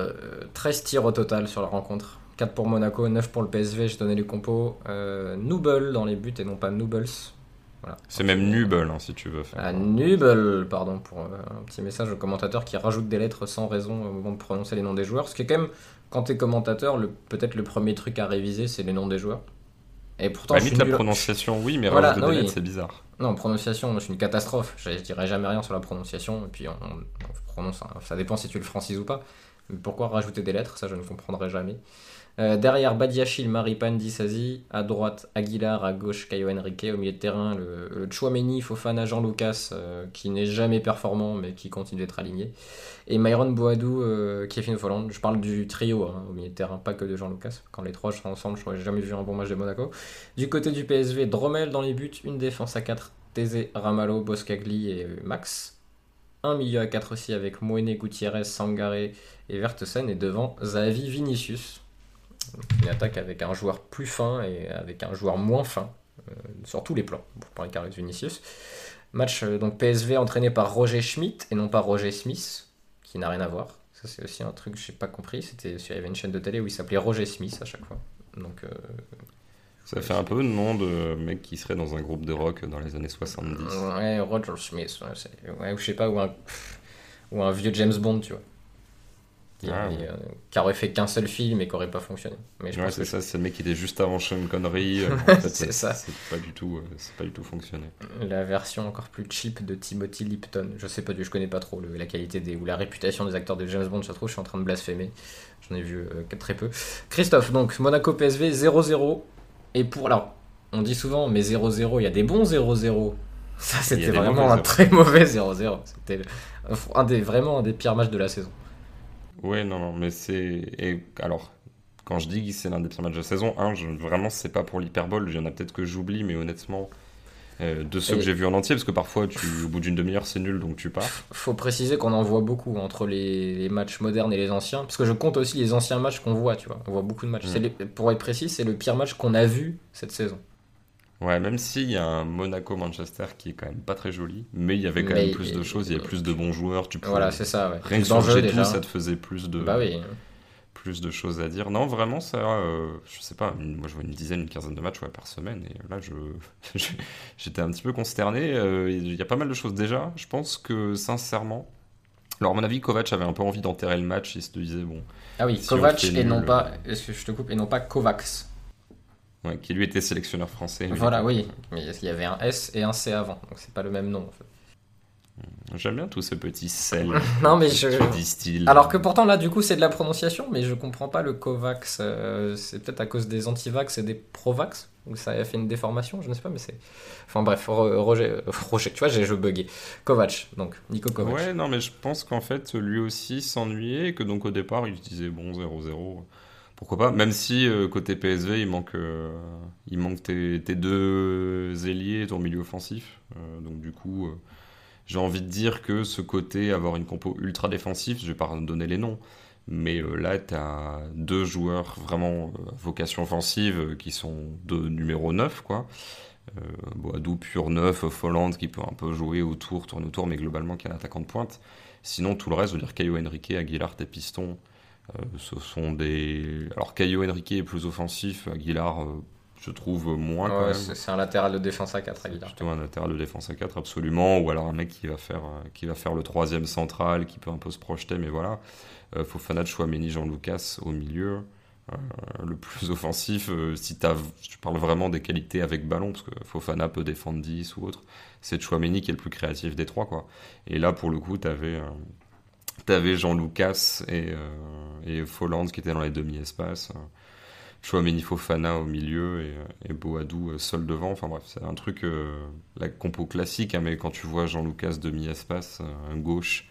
13 tirs au total sur la rencontre. 4 pour Monaco, 9 pour le PSV, j'ai donné les compos. Nubel dans les buts et non pas Nubels. Voilà. C'est même Nubel si tu veux faire. Nubel, pardon, pour un petit message au commentateur qui rajoute des lettres sans raison au moment de prononcer les noms des joueurs. Ce qui est quand même, quand t'es commentateur, peut-être le premier truc à réviser, c'est les noms des joueurs. Et pourtant, limite la prononciation, oui, mais voilà, rajouter des lettres, c'est bizarre. Non, prononciation, moi, je suis une catastrophe. Je dirais jamais rien sur la prononciation. Et puis on prononce, ça dépend si tu le francises ou pas. Mais pourquoi rajouter des lettres? Ça, je ne comprendrai jamais. Derrière, Badiachil, Maripane, Disasi. À droite, Aguilar. À gauche, Caio Henrique. Au milieu de terrain, le Tchouaméni, Fofana, Jean Lucas, qui n'est jamais performant, mais qui continue d'être aligné. Et Myron Boadou, Kevin Folland. Je parle du trio au milieu de terrain, pas que de Jean Lucas. Quand les trois sont ensemble, je n'aurais jamais vu un bon match de Monaco. Du côté du PSV, Dromel dans les buts, une défense à 4. Thésée, Ramalho, Boscagli et Max. Un milieu à 4 aussi avec Moéné, Gutiérrez, Sangaré et Vertesen. Et devant, Xavi, Vinicius. Une attaque avec un joueur plus fin et avec un joueur moins fin sur tous les plans, pour parler Carlos Vinicius. Match donc PSV entraîné par Roger Schmidt et non pas Roger Smith, qui n'a rien à voir. Ça c'est aussi un truc que je n'ai pas compris. Il y avait une chaîne de télé où il s'appelait Roger Smith à chaque fois. Donc, ça fait un peu le nom de mec qui serait dans un groupe de rock dans les années 70. Ouais, Roger Smith. Ou je sais pas, ou un vieux James Bond, tu vois. Qui aurait fait qu'un seul film et qui aurait pas fonctionné. Mais je pense c'est ça, c'est le mec qui était juste avant Sean Connery. En fait, c'est ça. C'est pas du tout fonctionné. La version encore plus cheap de Timothy Lipton. Je sais pas, je connais pas trop la qualité ou la réputation des acteurs de James Bond. Ça se trouve, je suis en train de blasphémer. J'en ai vu très peu. Christophe, donc Monaco PSV 0-0. Et alors, on dit souvent, mais 0-0, il y a des bons 0-0. Ça, c'était vraiment un très mauvais 0-0. C'était vraiment un des pires matchs de la saison. Ouais, non, mais alors, quand je dis que c'est l'un des pires matchs de saison, vraiment, c'est pas pour l'hyperbole, il y en a peut-être que j'oublie, mais honnêtement, de ceux que j'ai vus en entier, parce que parfois, au bout d'une demi-heure, c'est nul, donc tu pars. Faut préciser qu'on en voit beaucoup entre les matchs modernes et les anciens, parce que je compte aussi les anciens matchs qu'on voit, tu vois. On voit beaucoup de matchs. Pour être précis, c'est le pire match qu'on a vu cette saison. Ouais, même s'il y a un Monaco-Manchester qui est quand même pas très joli, mais il y avait quand même plus de choses, il y avait plus de bons joueurs, voilà, c'est ça, ouais. Rien que sur G2, ça te faisait plus de choses à dire. Non, vraiment, ça, je sais pas, moi je vois une quinzaine de matchs par semaine, et là j'étais un petit peu consterné. Il y a pas mal de choses déjà, je pense que sincèrement, alors à mon avis, Kovac avait un peu envie d'enterrer le match, il se disait bon. Ah oui, Kovac et non pas, est-ce que je te coupe, et non pas Kovacs. Ouais, qui lui était sélectionneur français. Voilà, oui, mais il y avait un S et un C avant, donc c'est pas le même nom en fait. J'aime bien tous ces petits sels. Non, mais distille. Alors que pourtant là, du coup, c'est de la prononciation, mais je comprends pas le Kovacs. C'est peut-être à cause des anti-vax et des pro-vax, où ça a fait une déformation, je ne sais pas, mais c'est. Enfin bref, Roger, tu vois, je bugué. Kovac, donc Nico Kovac. Ouais, non, mais je pense qu'en fait, lui aussi s'ennuyait, et que donc au départ, il se disait bon, 0-0. Pourquoi pas, même si côté PSV il manque tes deux ailiers et ton milieu offensif, donc du coup j'ai envie de dire que ce côté avoir une compo ultra défensif, je vais pas donner les noms, mais là t'as deux joueurs vraiment vocation offensive qui sont de numéro 9 quoi, Boadou pur 9, Folland qui peut un peu jouer tourner autour, mais globalement qui est un attaquant de pointe. Sinon tout le reste, je veux dire Caio Henrique, Aguilar, tes pistons. Ce sont des. Alors, Caio Henrique est plus offensif, Aguilar je trouve moins quand Ouais, même. c'est un latéral de défense à 4 Aguilar. Plutôt un latéral de défense à 4 absolument, ou alors un mec qui va faire le troisième central, qui peut un peu se projeter, mais voilà. Fofana, Tchouaméni, Jean Lucas au milieu. Le plus offensif, si tu parles vraiment des qualités avec ballon, parce que Fofana peut défendre 10 ou autre, c'est Tchouaméni qui est le plus créatif des trois, quoi. Et là, pour le coup, t'avais Jean Lucas et Folland qui étaient dans les demi-espaces. Tchouaméni, Fofana au milieu et Boadou seul devant. Enfin bref, c'est un truc, la compo classique, hein, mais quand tu vois Jean Lucas demi-espace, un gauche,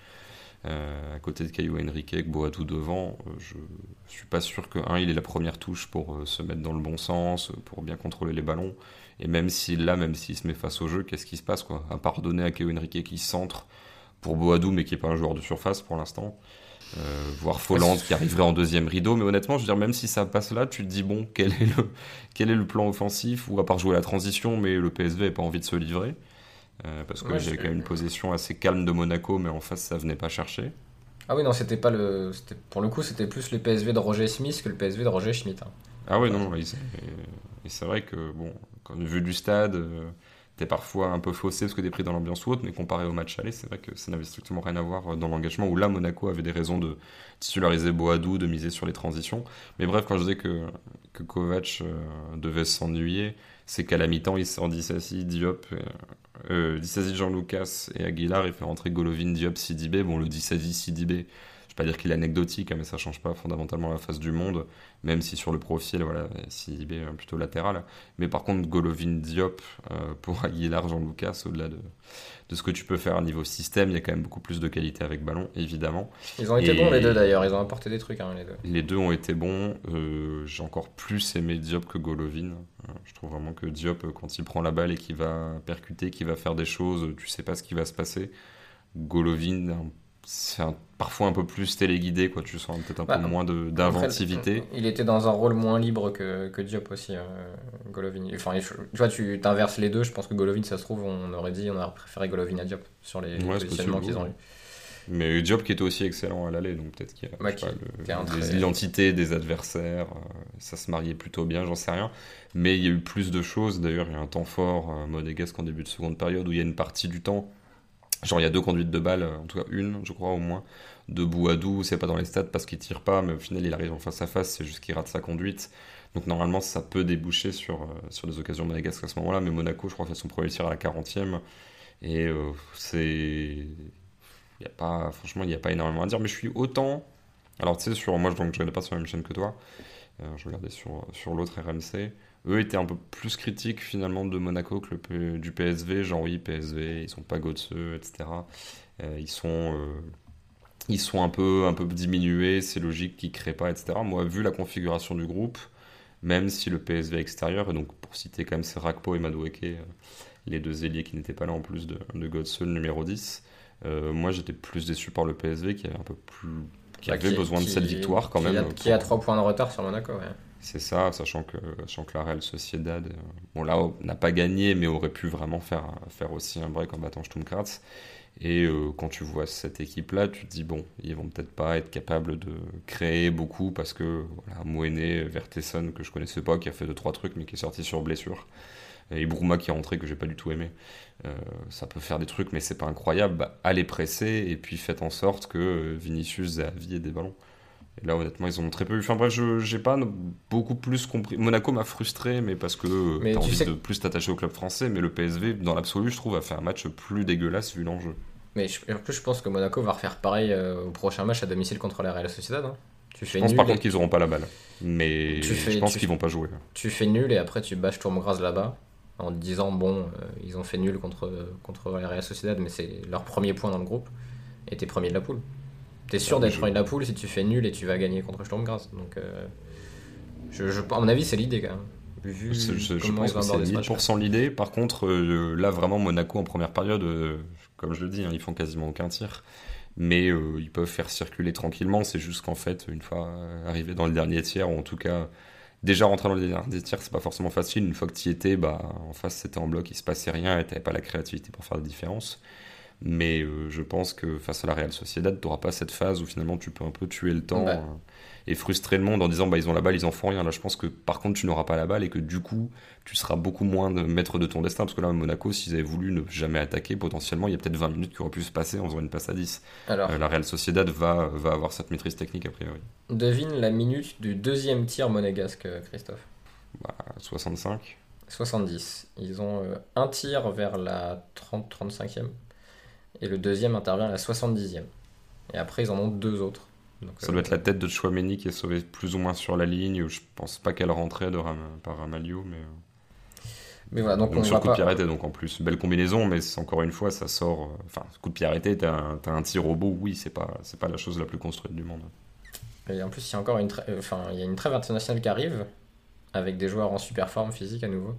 à côté de Caio Henrique, avec Boadou devant, je suis pas sûr que, il ait la première touche pour se mettre dans le bon sens, pour bien contrôler les ballons. Et même s'il se met face au jeu, qu'est-ce qui se passe, quoi? À part donner à Caio Henrique qui centre pour Boadou, mais qui est pas un joueur de surface pour l'instant. Voire Folland qui arriverait en deuxième rideau, mais honnêtement, je veux dire, même si ça passe là, tu te dis, bon, quel est le plan offensif, ou à part jouer la transition, mais le PSV n'a pas envie de se livrer, parce que j'avais quand même une possession assez calme de Monaco, mais en face, ça venait pas chercher. Ah oui, non, pour le coup, c'était plus le PSV de Roger Smith que le PSV de Roger Schmitt. Hein. Ah oui, non, et c'est vrai que, bon, vu du stade, t'es parfois un peu faussé parce que t'es pris dans l'ambiance ou autre, mais comparé au match aller, c'est vrai que ça n'avait strictement rien à voir dans l'engagement, où là, Monaco avait des raisons de titulariser Boadou, de miser sur les transitions. Mais bref, quand je disais que Kovac devait s'ennuyer, c'est qu'à la mi-temps, il sort Disasi, Diop, Disasi, Jean Lucas et Aguilar, il fait rentrer Golovin, Diop, Sidibé. Bon, le Disasi, Sidibé, je vais pas dire qu'il est anecdotique, hein, mais ça change pas fondamentalement la face du monde, même si sur le profil, voilà, Sidibé est plutôt latéral. Mais par contre, Golovin, Diop, pour Aguilar, Jean Lucas, au-delà de ce que tu peux faire à niveau système, il y a quand même beaucoup plus de qualité avec ballon, évidemment. Ils ont été bons les deux d'ailleurs, ils ont apporté des trucs, hein, les deux. Les deux ont été bons. J'ai encore plus aimé Diop que Golovin. Je trouve vraiment que Diop, quand il prend la balle et qu'il va percuter, qu'il va faire des choses, tu sais pas ce qui va se passer. Golovin, c'est parfois un peu plus téléguidé, quoi. Tu sens peut-être un peu moins d'inventivité. Après, il était dans un rôle moins libre que Diop aussi, Golovin. Enfin, tu vois, tu t'inverses les deux. Je pense que Golovin, ça se trouve, on aurait préféré Golovin à Diop sur les positionnements qu'ils ont eu. Mais Diop qui était aussi excellent à l'aller, donc peut-être qu'il y a des identités des adversaires, ça se mariait plutôt bien, j'en sais rien. Mais il y a eu plus de choses. D'ailleurs, il y a un temps fort monégasque en début de seconde période où il y a une partie du temps. Genre, il y a 2 conduites de balle, en tout cas une, je crois, au moins, de Boadou. C'est pas dans les stats parce qu'il tire pas, mais au final, il arrive en face à face, c'est juste qu'il rate sa conduite. Donc, normalement, ça peut déboucher sur des occasions monégasques à ce moment-là. Mais Monaco, je crois, fait son premier tir à la 40e. Et franchement, il n'y a pas énormément à dire. Mais je suis autant. Alors, tu sais, moi, je ne regardais pas sur la même chaîne que toi. Je regardais sur l'autre RMC. Eux étaient un peu plus critiques finalement de Monaco que du PSV. Genre oui, PSV, ils sont pas Götze, etc. Ils sont un peu diminués, c'est logique qu'ils créent pas, etc. Moi, vu la configuration du groupe, même si le PSV est extérieur, et donc pour citer quand même c'est Rakpo et Madueke, les deux ailiers qui n'étaient pas là en plus de Götze, le numéro 10, moi j'étais plus déçu par le PSV qui avait avait besoin de cette victoire quand même. Qui a 3 points de retard sur Monaco, ouais. C'est ça, sachant que la Real Sociedad, bon là, n'a pas gagné, mais aurait pu vraiment faire aussi un break en battant Sturm Graz. Et quand tu vois cette équipe-là, tu te dis, bon, ils vont peut-être pas être capables de créer beaucoup, parce que, voilà, Mouené, Vertessen, que je connaissais pas, qui a fait 2-3 trucs, mais qui est sorti sur blessure, et Bruma qui est rentré, que j'ai pas du tout aimé. Ça peut faire des trucs, mais c'est pas incroyable. Bah, allez presser, et puis faites en sorte que Vinicius, Zahavi ait des ballons. Et là, honnêtement, ils ont très peu. Enfin bref, j'ai pas beaucoup plus compris. Monaco m'a frustré, mais parce que t'as envie de plus t'attacher au club français. Mais le PSV, dans l'absolu, je trouve, a fait un match plus dégueulasse vu l'enjeu. Mais en plus, je pense que Monaco va refaire pareil au prochain match à domicile contre la Real Sociedad. Hein. Je pense par contre qu'ils auront pas la balle. Mais je pense qu'ils vont pas jouer. Tu fais nul et après tu bâches Sturm Graz là-bas en te disant, bon, ils ont fait nul contre la Real Sociedad, mais c'est leur premier point dans le groupe. Et t'es premier de la poule. T'es sûr d'être premier de la poule si tu fais nul et tu vas gagner contre Sturm Graz. Donc, à mon avis, c'est l'idée quand même. Je pense que c'est 1000% l'idée. Par contre, là, vraiment, Monaco en première période, comme je le dis, hein, ils font quasiment aucun tir. Mais ils peuvent faire circuler tranquillement. C'est juste qu'en fait, une fois arrivé dans le dernier tiers, ou en tout cas, déjà rentrer dans le dernier tiers, c'est pas forcément facile. Une fois que tu y étais, en face, c'était en bloc, il se passait rien et t'avais pas la créativité pour faire la différence. Mais je pense que face à la Real Sociedad, tu n'auras pas cette phase où finalement tu peux un peu tuer le temps et frustrer le monde en disant ils ont la balle, ils en font rien. Là, je pense que par contre, tu n'auras pas la balle et que du coup, tu seras beaucoup moins maître de ton destin. Parce que là, Monaco, s'ils avaient voulu ne jamais attaquer, potentiellement, il y a peut-être 20 minutes qui auraient pu se passer en faisant une passe à 10. Alors, La Real Sociedad va avoir cette maîtrise technique a priori. devine la minute du deuxième tir monégasque, Christophe. 65. 70. Ils ont un tir vers la 30-35e et le deuxième intervient à la 70e. Et après, ils en ont 2 autres. Donc, ça doit être la tête de Tchouaméni qui est sauvée plus ou moins sur la ligne. Je pense pas qu'elle rentrait par Ramalho, mais voilà, donc on sur va coup de pas... pied arrêté, donc en plus, belle combinaison, mais encore une fois, ça sort. Enfin, coup de pied arrêté, t'as un tir au bout, oui, c'est pas la chose la plus construite du monde. Et en plus, il y a encore il y a une trêve internationale qui arrive, avec des joueurs en super forme physique à nouveau.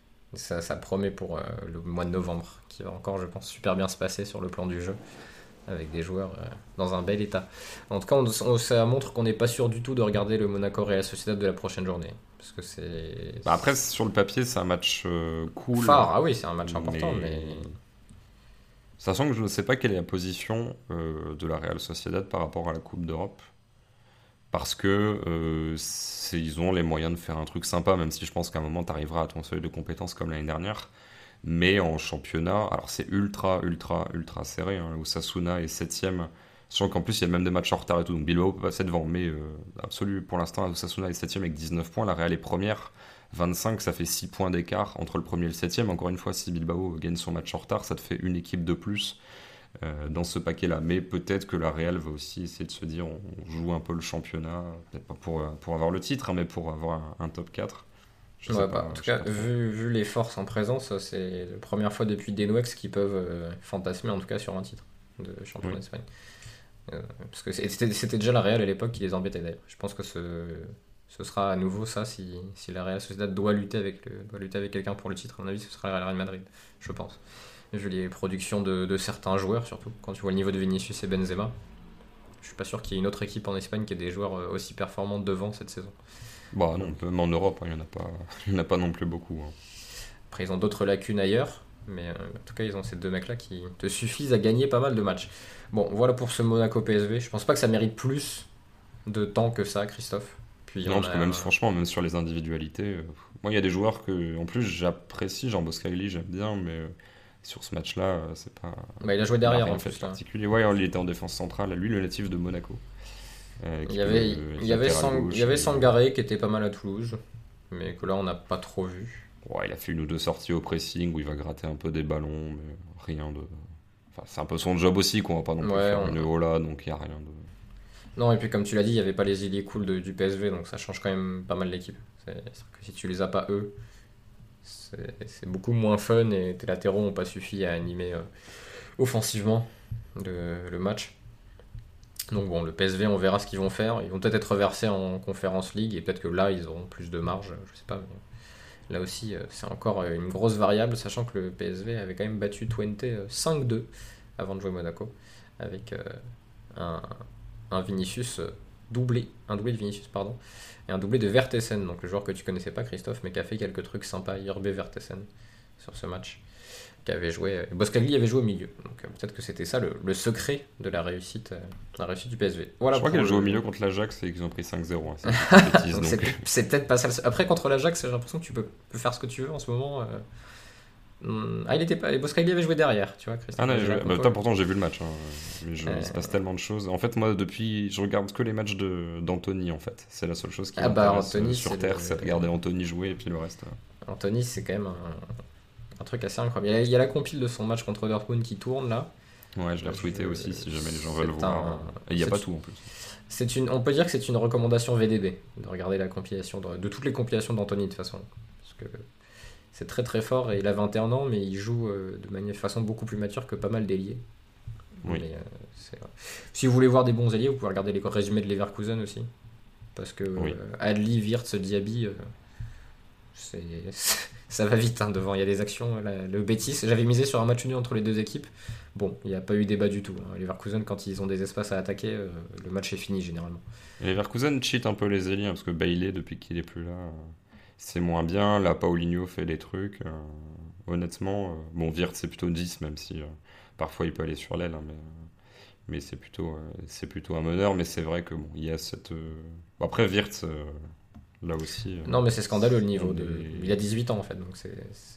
Ça promet pour le mois de novembre, qui va encore, je pense, super bien se passer sur le plan du jeu, avec des joueurs dans un bel état. En tout cas, ça montre qu'on n'est pas sûr du tout de regarder le Monaco Real Sociedad de la prochaine journée. Parce que c'est... Après, sur le papier, c'est un match cool. Phare, ah oui, c'est un match important, mais... Sachant que je ne sais pas quelle est la position de la Real Sociedad par rapport à la Coupe d'Europe. Parce que ils ont les moyens de faire un truc sympa, même si je pense qu'à un moment, tu arriveras à ton seuil de compétences comme l'année dernière. Mais en championnat, alors c'est ultra serré. Osasuna est 7ème. Sachant qu'en plus, il y a même des matchs en retard et tout. Donc Bilbao peut passer devant. Mais absolu, pour l'instant, Osasuna est 7ème avec 19 points. La Real est première. 25, ça fait 6 points d'écart entre le premier et le 7ème. Encore une fois, si Bilbao gagne son match en retard, ça te fait une équipe de plus dans ce paquet-là. Mais peut-être que la Real va aussi essayer de se dire on joue un peu le championnat. Peut-être pas pour avoir le titre, mais pour avoir un top 4. En tout cas, vu les forces en présence, c'est la première fois depuis Denouex qu'ils peuvent fantasmer en tout cas sur un titre de champion d'Espagne. Parce que c'était déjà la Real à l'époque qui les embêtait d'ailleurs. Je pense que ce sera à nouveau ça si la Real Sociedad doit lutter avec quelqu'un pour le titre. À mon avis, ce sera la Real Madrid, je pense. Vu les productions de certains joueurs, surtout quand tu vois le niveau de Vinicius et Benzema, je suis pas sûr qu'il y ait une autre équipe en Espagne qui ait des joueurs aussi performants devant cette saison. Non, même en Europe, il n'y en a pas non plus beaucoup. Après, ils ont d'autres lacunes ailleurs, mais en tout cas, ils ont ces 2 mecs-là qui te suffisent à gagner pas mal de matchs. Bon, voilà pour ce Monaco PSV. Je pense pas que ça mérite plus de temps que ça, Christophe. Puis non, parce que franchement, même sur les individualités, moi, il y a des joueurs que, en plus, j'apprécie. Jean Boscagli, j'aime bien, mais sur ce match-là, c'est pas. Il a joué derrière en fait plus. Particulier. Il était en défense centrale. Lui, le natif de Monaco. Il y avait Sangaré qui était pas mal à Toulouse, mais que là, on n'a pas trop vu. Il a fait 1 ou 2 sorties au pressing où il va gratter un peu des ballons, mais rien de. Enfin, c'est un peu son job aussi, qu'on va pas non plus faire une Ola, donc il n'y a rien de. Non, et puis comme tu l'as dit, il n'y avait pas les ailiers cool du PSV, donc ça change quand même pas mal l'équipe. C'est-à-dire que si tu les as pas eux, c'est beaucoup moins fun et tes latéraux n'ont pas suffi à animer offensivement le match. Donc bon, le PSV, on verra ce qu'ils vont faire. Ils vont peut-être être reversés en Conference League et peut-être que là, ils auront plus de marge, je sais pas. Mais là aussi, c'est encore une grosse variable, sachant que le PSV avait quand même battu Twente 5-2 avant de jouer Monaco, avec un Vinicius doublé, un doublé de Vinicius, pardon, et un doublé de Vertessen, donc le joueur que tu connaissais pas, Christophe, mais qui a fait quelques trucs sympas, Yerbe Vertessen, sur ce match. Qui avait joué, Boscagli avait joué au milieu, donc peut-être que c'était ça le secret de la réussite du PSV. Voilà, je crois qu'il a joué au milieu contre l'Ajax et qu'ils ont pris 5-0. C'est peut-être pas ça. Après, contre l'Ajax, j'ai l'impression que tu peux faire ce que tu veux en ce moment. Il était pas. Boscagli avait joué derrière, tu vois, Christophe. Pourtant j'ai vu le match, mais il se passe tellement de choses. En fait, moi depuis, je regarde que les matchs d'Anthony, en fait. C'est la seule chose qui m'intéresse sur Terre, c'est regarder Anthony jouer et puis le reste. Anthony, c'est quand même un truc assez incroyable. Il y a la compile de son match contre Dortmund qui tourne là. Ouais, je l'ai retweeté aussi si jamais les gens veulent voir. Et il n'y a pas tout en plus. On peut dire que c'est une recommandation VDB de regarder la compilation de toutes les compilations d'Anthony de toute façon. Parce que c'est très très fort et il a 21 ans, mais il joue de façon beaucoup plus mature que pas mal d'ailiers. Oui. Si vous voulez voir des bons ailiers, vous pouvez regarder les résumés de Leverkusen aussi. Parce que Adli, Wirtz, Diaby, ça va vite devant. Il y a des actions. Le Betis, j'avais misé sur un match nul entre les 2 équipes. Bon, il n'y a pas eu débat du tout. Leverkusen, quand ils ont des espaces à attaquer, le match est fini généralement. Et Leverkusen cheat un peu les ailiers, parce que Bailey, depuis qu'il est plus là, c'est moins bien. Là, Paulinho fait des trucs. honnêtement. Bon, Wirtz c'est plutôt 10, même si parfois il peut aller sur l'aile, hein, mais c'est plutôt un meneur. Mais c'est vrai que bon, il y a cette. Après, Wirtz, là aussi. Non, mais c'est scandaleux le niveau. on est- Il a 18 ans en fait, donc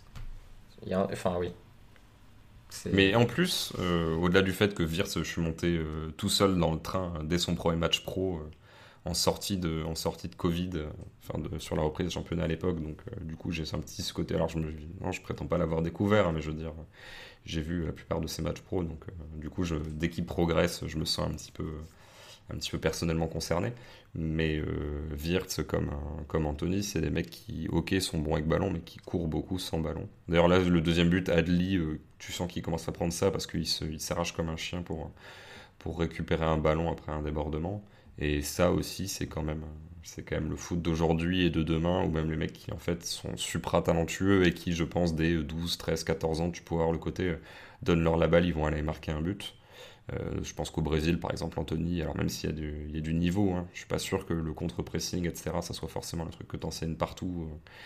Enfin, oui. Mais en plus, au-delà du fait que Wirtz, je suis monté tout seul dans le train dès son premier match pro en sortie de Covid, sur la reprise des championnats à l'époque. Donc, du coup, j'ai un petit ce côté. Alors, non, je prétends pas l'avoir découvert, hein, mais je veux dire, j'ai vu la plupart de ses matchs pro. Donc, du coup, dès qu'il progresse, je me sens un petit peu personnellement concerné. Mais Wirtz comme Anthony, c'est des mecs qui, ok, sont bons avec ballon, mais qui courent beaucoup sans ballon. D'ailleurs, là, le deuxième but, Adli, tu sens qu'il commence à prendre ça parce qu'il s'arrache comme un chien pour récupérer un ballon après un débordement. Et ça aussi, c'est quand même le foot d'aujourd'hui et de demain, ou même les mecs qui en fait sont supra talentueux et qui, je pense, dès 12, 13, 14 ans, tu peux avoir le côté donne-leur la balle, ils vont aller marquer un but. Je pense qu'au Brésil, par exemple, Anthony, alors même s'il y a du niveau, hein, je suis pas sûr que le contre-pressing, etc., ça soit forcément le truc que tu enseignes partout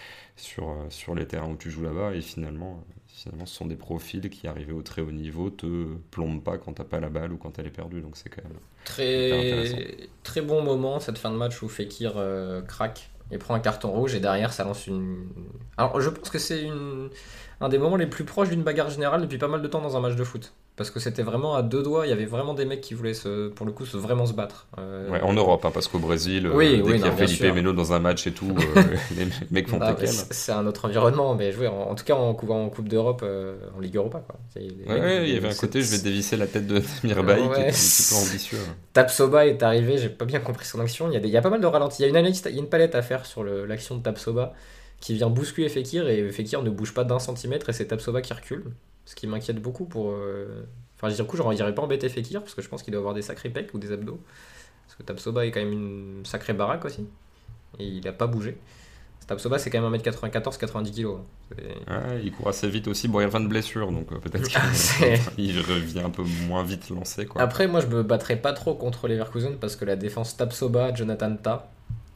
sur les terrains où tu joues là-bas. Et finalement, ce sont des profils qui, arrivés au très haut niveau, te plombent pas quand t'as pas la balle ou quand elle est perdue. Donc c'est quand même hyper intéressant. Très bon moment cette fin de match où Fekir craque et prend un carton rouge et derrière ça lance une. Alors je pense que c'est un des moments les plus proches d'une bagarre générale depuis pas mal de temps dans un match de foot. Parce que c'était vraiment à deux doigts, il y avait vraiment des mecs qui voulaient pour le coup vraiment se battre. Ouais, en Europe, hein, parce qu'au Brésil, Oui, dès oui, qu'il y a non, bien Felipe sûr. Melo dans un match et tout, les mecs font Bah, TKM. c'est un autre environnement, mais jouer en tout cas en Coupe d'Europe, en Ligue Europa quoi. Les mecs, Ouais, il y avait un côté, je vais dévisser la tête de Mirbaï qui Ouais, était un petit peu ambitieux. Tapsoba est arrivé, j'ai pas bien compris son action. Il y a pas mal de ralentis. Il y a une analyse, il y a une palette à faire sur l'action de Tapsoba qui vient bousculer Fekir et Fekir ne bouge pas d'1 centimètre et c'est Tapsoba qui recule. Ce qui m'inquiète beaucoup pour. Enfin, du coup, genre, j'irais pas embêter Fekir parce que je pense qu'il doit avoir des sacrés pecs ou des abdos. Parce que Tapsoba est quand même une sacrée baraque aussi. Et il a pas bougé. Tapsoba, c'est quand même 1m94, 90 kg. Ouais, il court assez vite aussi. Bon, il revient de blessure, donc peut-être C'est- qu'il revient un peu moins vite lancé, quoi. Après, moi, je me battrais pas trop contre Leverkusen parce que la défense Tapsoba, Jonathan Tah.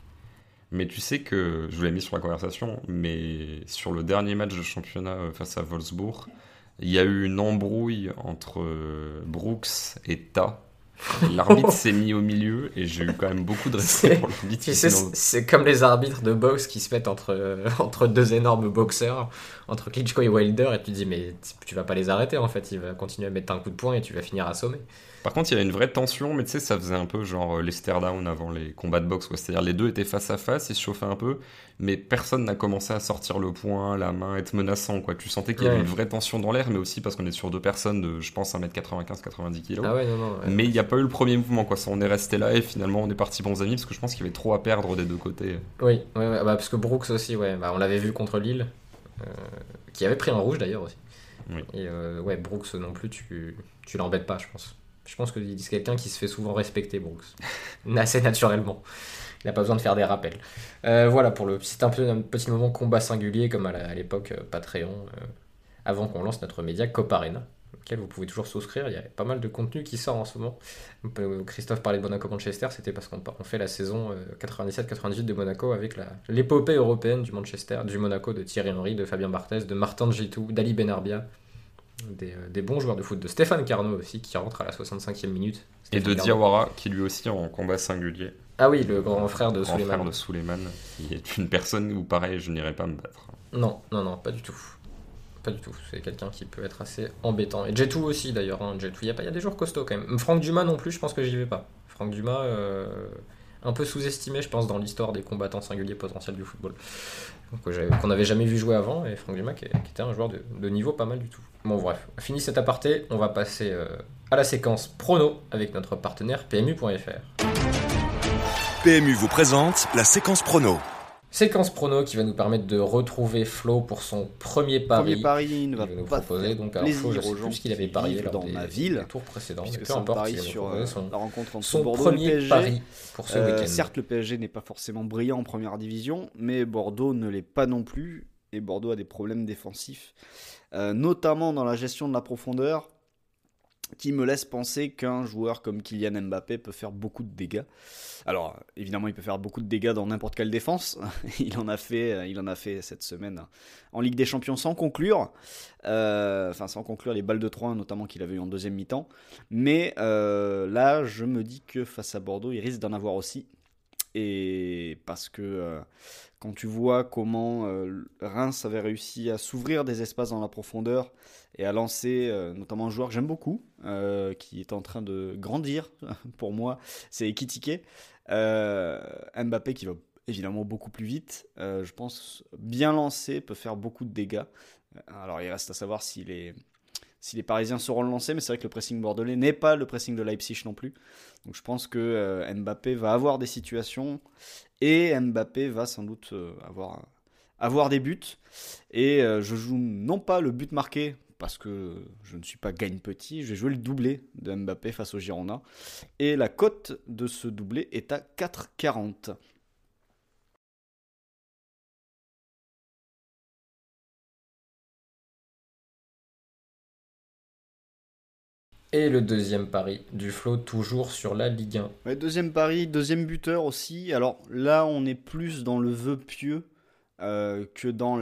Mais tu sais que, je vous l'ai mis sur la conversation, mais sur le dernier match de championnat face à Wolfsburg, il y a eu une embrouille entre Brooks et Ta. L'arbitre s'est mis au milieu et j'ai eu quand même beaucoup de respect C'est- pour l'arbitre. Tu sais, c'est comme les arbitres de boxe qui se mettent entre deux énormes boxeurs, entre Klitschko et Wilder, et tu te dis, mais tu vas pas les arrêter en fait, il va continuer à mettre un coup de poing et tu vas finir assommé. Par contre, il y avait une vraie tension, mais tu sais, ça faisait un peu genre les stare-down avant les combats de boxe, quoi. C'est-à-dire les deux étaient face à face, ils se chauffaient un peu, mais personne n'a commencé à sortir le poing, la main, être menaçant, quoi. Tu sentais qu'il y avait Ouais. une vraie tension dans l'air, mais aussi parce qu'on est sur deux personnes de, je pense, 1m95-90 kg. Ah ouais, non, non. Ouais. Mais il n'y a pas eu le premier mouvement, quoi. Ça, on est resté là et finalement on est partis bons amis parce que je pense qu'il y avait trop à perdre des deux côtés. Oui, ouais, ouais, bah, parce que Brooks aussi, ouais, bah, on l'avait vu contre Lille, qui avait pris un rouge d'ailleurs aussi. Oui. Et ouais, Brooks non plus, tu l'embêtes pas, je pense. Je pense que c'est quelqu'un qui se fait souvent respecter, Brooks. Assez naturellement. Il n'a pas besoin de faire des rappels. Voilà, c'est un peu un petit moment combat singulier, comme à l'époque Patreon, avant qu'on lance notre média Coparena, auquel vous pouvez toujours souscrire. Il y a pas mal de contenu qui sort en ce moment. Christophe parlait de Monaco-Manchester, c'était parce qu'on fait la saison 97-98 de Monaco avec l'épopée européenne du Monaco, de Thierry Henry, de Fabien Barthez, de Martin Djitou, d'Ali Benarbia. Des bons joueurs de foot, de Stéphane Carnot aussi qui rentre à la 65e minute. Et Stéphane de Carnot. Diawara, qui lui aussi en combat singulier, Ah oui, le grand frère de grand Souleymane. frère de Souleymane, qui est une personne où pareil, je n'irai pas me battre. Non, non, non, pas du tout. Pas du tout. C'est quelqu'un qui peut être assez embêtant. Et Jetou aussi d'ailleurs. Hein. Jetou, il y a des joueurs costauds quand même. Franck Dumas non plus, je pense que j'y vais pas. Franck Dumas, un peu sous-estimé, je pense, dans l'histoire des combattants singuliers potentiels du football. Qu'on n'avait jamais vu jouer avant. Et Franck Dumas qui était un joueur de niveau pas mal du tout. Bon, bref. Fini cet aparté, on va passer à la séquence prono avec notre partenaire PMU.fr. PMU vous présente la séquence prono. Séquence prono qui va nous permettre de retrouver Flo pour son premier pari. Premier pari, il ne va va nous pas proposer. faire Donc, alors, Flo, je plaisir sais aux gens plus ce qu'il avait qui parié vivent lors dans des ma ville, tours précédents. Mais puisque peu c'est un importe, pari il va nous sur proposer la rencontre entre son Bordeaux et le premier PSG. pari pour ce week-end. Certes, le PSG n'est pas forcément brillant en première division, mais Bordeaux ne l'est pas non plus, et Bordeaux a des problèmes défensifs, notamment dans la gestion de la profondeur. qui me laisse penser qu'un joueur comme Kylian Mbappé peut faire beaucoup de dégâts. Alors, évidemment, il peut faire beaucoup de dégâts dans n'importe quelle défense. Il en a fait cette semaine en Ligue des Champions sans conclure. Sans conclure les balles de 3-1, notamment qu'il avait eu en deuxième mi-temps. Mais là, je me dis que face à Bordeaux, il risque d'en avoir aussi. Et parce que quand tu vois comment Reims avait réussi à s'ouvrir des espaces dans la profondeur et à lancer notamment un joueur que j'aime beaucoup, qui est en train de grandir pour moi, c'est Ekitike. Mbappé qui va évidemment beaucoup plus vite, je pense bien lancé, peut faire beaucoup de dégâts. Alors il reste à savoir si les Parisiens sauront le lancer, mais c'est vrai que le pressing bordelais n'est pas le pressing de Leipzig non plus. Donc je pense que Mbappé va avoir des situations et Mbappé va sans doute avoir des buts. Et je joue non pas le but marqué, parce que je ne suis pas gagne petit, je vais jouer le doublé de Mbappé face au Girona. Et la cote de ce doublé est à 4,40. Et le deuxième pari du Flo, toujours sur la Ligue 1. Ouais, deuxième pari, deuxième buteur aussi. Alors là, on est plus dans le vœu pieux que dans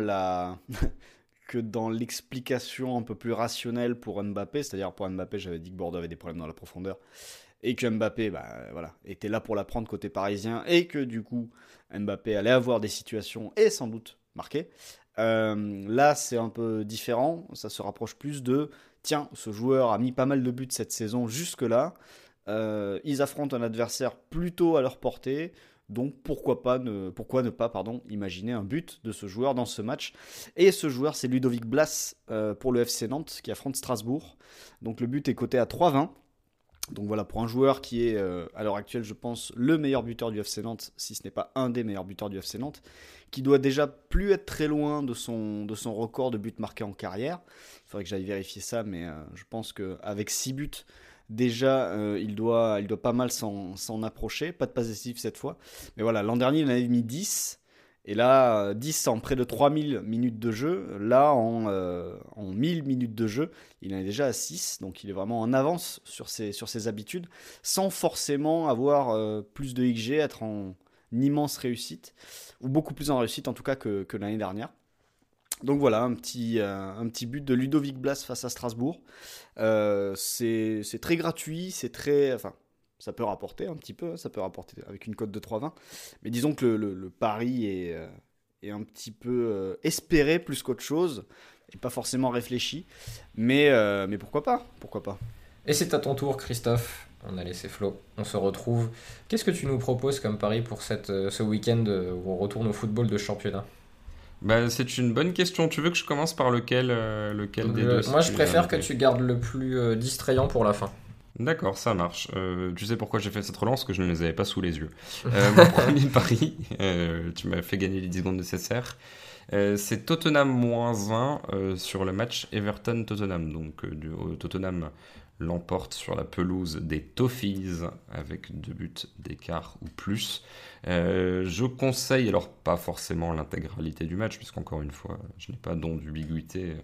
que dans l'explication un peu plus rationnelle pour Mbappé. C'est-à-dire pour Mbappé, j'avais dit que Bordeaux avait des problèmes dans la profondeur et que Mbappé était là pour la prendre côté parisien et que du coup Mbappé allait avoir des situations et sans doute marquer. Là, c'est un peu différent. Ça se rapproche plus de tiens, ce joueur a mis pas mal de buts cette saison jusque-là. Ils affrontent un adversaire plutôt à leur portée. Donc pourquoi ne pas imaginer un but de ce joueur dans ce match. Et ce joueur, c'est Ludovic Blas pour le FC Nantes qui affronte Strasbourg. Donc le but est coté à 3,20. Donc voilà, pour un joueur qui est à l'heure actuelle, je pense, le meilleur buteur du FC Nantes, si ce n'est pas un des meilleurs buteurs du FC Nantes, qui doit déjà plus être très loin de son record de buts marqués en carrière. Il faudrait que j'aille vérifier ça, mais je pense qu'avec 6 buts, déjà, il doit pas mal s'en approcher. Pas de passe décisive cette fois. Mais voilà, l'an dernier, il en avait mis 10. Et là, 10 en près de 3000 minutes de jeu. Là, en 1000 minutes de jeu, il en est déjà à 6. Donc il est vraiment en avance sur ses habitudes, sans forcément avoir plus de XG, être en immense réussite, ou beaucoup plus en réussite en tout cas que l'année dernière. Donc voilà, un petit but de Ludovic Blas face à Strasbourg. C'est très gratuit, c'est très... Enfin, ça peut rapporter un petit peu, ça peut rapporter avec une cote de 3,20. Mais disons que le pari est un petit peu espéré plus qu'autre chose, et pas forcément réfléchi. Mais pourquoi pas. Et c'est à ton tour, Christophe. On a laissé Flo, on se retrouve. Qu'est-ce que tu nous proposes comme pari pour ce week-end où on retourne au football de championnat ? C'est une bonne question. Tu veux que je commence par lequel des deux Moi, je préfère que tu gardes le plus distrayant pour la fin. D'accord, ça marche. Tu sais pourquoi j'ai fait cette relance? Que je ne les avais pas sous les yeux. Mon premier pari, tu m'as fait gagner les 10 secondes nécessaires. C'est Tottenham -1 sur le match Everton-Tottenham. Donc Tottenham l'emporte sur la pelouse des Toffees avec 2 buts d'écart ou plus. Je conseille, alors pas forcément l'intégralité du match, puisqu'encore une fois, je n'ai pas d'ubiquité.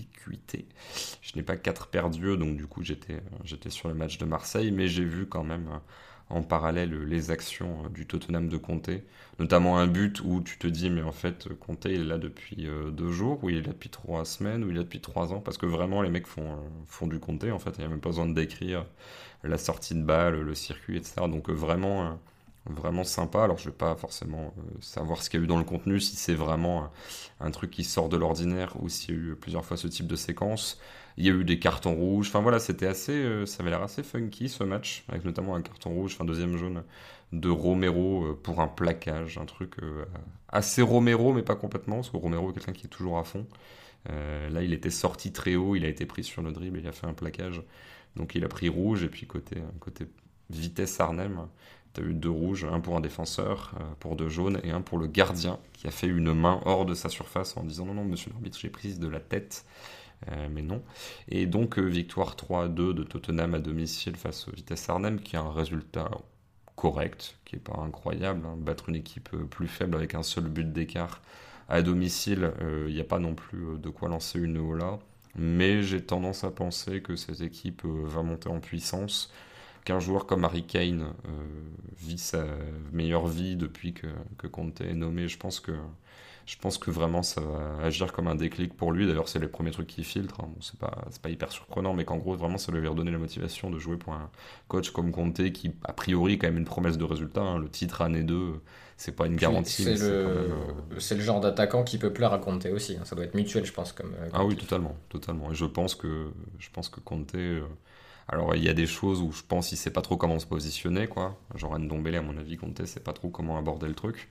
Je n'ai pas 4 perdus, donc du coup j'étais sur le match de Marseille, mais j'ai vu quand même en parallèle les actions du Tottenham de Conte, notamment un but où tu te dis mais en fait Conte il est là depuis 2 jours, ou il est là depuis 3 semaines, ou il est là depuis 3 ans, parce que vraiment les mecs font du Conte en fait, il n'y a même pas besoin de décrire la sortie de balle, le circuit, etc. Donc vraiment sympa. Alors je vais pas forcément savoir ce qu'il y a eu dans le contenu, si c'est vraiment un truc qui sort de l'ordinaire ou s'il y a eu plusieurs fois ce type de séquence. Il y a eu des cartons rouges, enfin voilà, c'était assez, ça avait l'air assez funky ce match, avec notamment un carton rouge, enfin deuxième jaune de Romero pour un plaquage, un truc assez Romero mais pas complètement, parce que Romero est quelqu'un qui est toujours à fond. Là il était sorti très haut, il a été pris sur le dribble, il a fait un plaquage, donc il a pris rouge, et puis côté vitesse Arnhem, tu as eu 2 rouges, un pour un défenseur, pour 2 jaunes, et un pour le gardien, qui a fait une main hors de sa surface en disant non monsieur l'arbitre, j'ai prise de la tête. Mais non. Et donc victoire 3-2 de Tottenham à domicile face au Vitesse Arnhem, qui a un résultat correct, qui n'est pas incroyable, hein. Battre une équipe plus faible avec un seul but d'écart à domicile, il n'y a pas non plus de quoi lancer une holà. mais j'ai tendance à penser que cette équipe va monter en puissance, qu'un joueur comme Harry Kane vit sa meilleure vie depuis que Conte est nommé. Je pense que vraiment ça va agir comme un déclic pour lui. D'ailleurs, c'est les premiers trucs qui filtrent, hein. Bon, c'est pas hyper surprenant, mais qu'en gros, vraiment, ça lui a redonné la motivation de jouer pour un coach comme Conte, qui, a priori, est quand même une promesse de résultat, hein. Le titre année 2, c'est pas une garantie. C'est mais c'est quand même, le genre d'attaquant qui peut plaire à Conte aussi, hein. Ça doit être mutuel, je pense. Ah oui, totalement, totalement. Et je pense que Conte. Alors, il y a des choses où je pense qu'il sait pas trop comment se positionner, quoi. Genre Ndombele, à mon avis, Conte sait pas trop comment aborder le truc.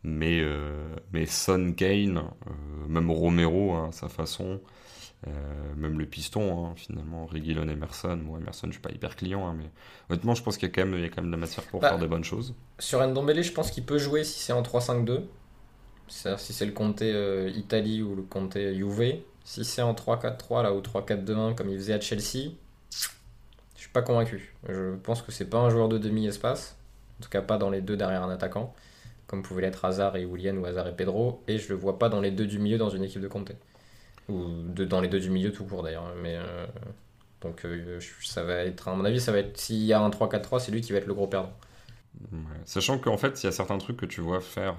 Mais Son, Kane, même Romero, hein, à sa façon, même le piston, hein, finalement, Reguilon, Emerson. Bon, Emerson, je suis pas hyper client, hein, mais honnêtement, je pense qu'il y a quand même de la matière pour faire des bonnes choses. Sur Ndombele, je pense qu'il peut jouer si c'est en 3-5-2. C'est-à-dire si c'est le Conte Italie ou le Conte Juve. Si c'est en 3-4-3 là, ou 3-4-2-1 comme il faisait à Chelsea, je suis pas convaincu. Je pense que c'est pas un joueur de demi-espace. En tout cas, pas dans les deux derrière un attaquant, comme pouvaient l'être Hazard et Willian ou Hazard et Pedro, et je le vois pas dans les deux du milieu dans une équipe de Conte. Dans les deux du milieu tout court d'ailleurs. Mais donc ça va être, à mon avis, ça va être, s'il y a un 3-4-3, c'est lui qui va être le gros perdant. Ouais. Sachant qu'en fait, il y a certains trucs que tu vois faire.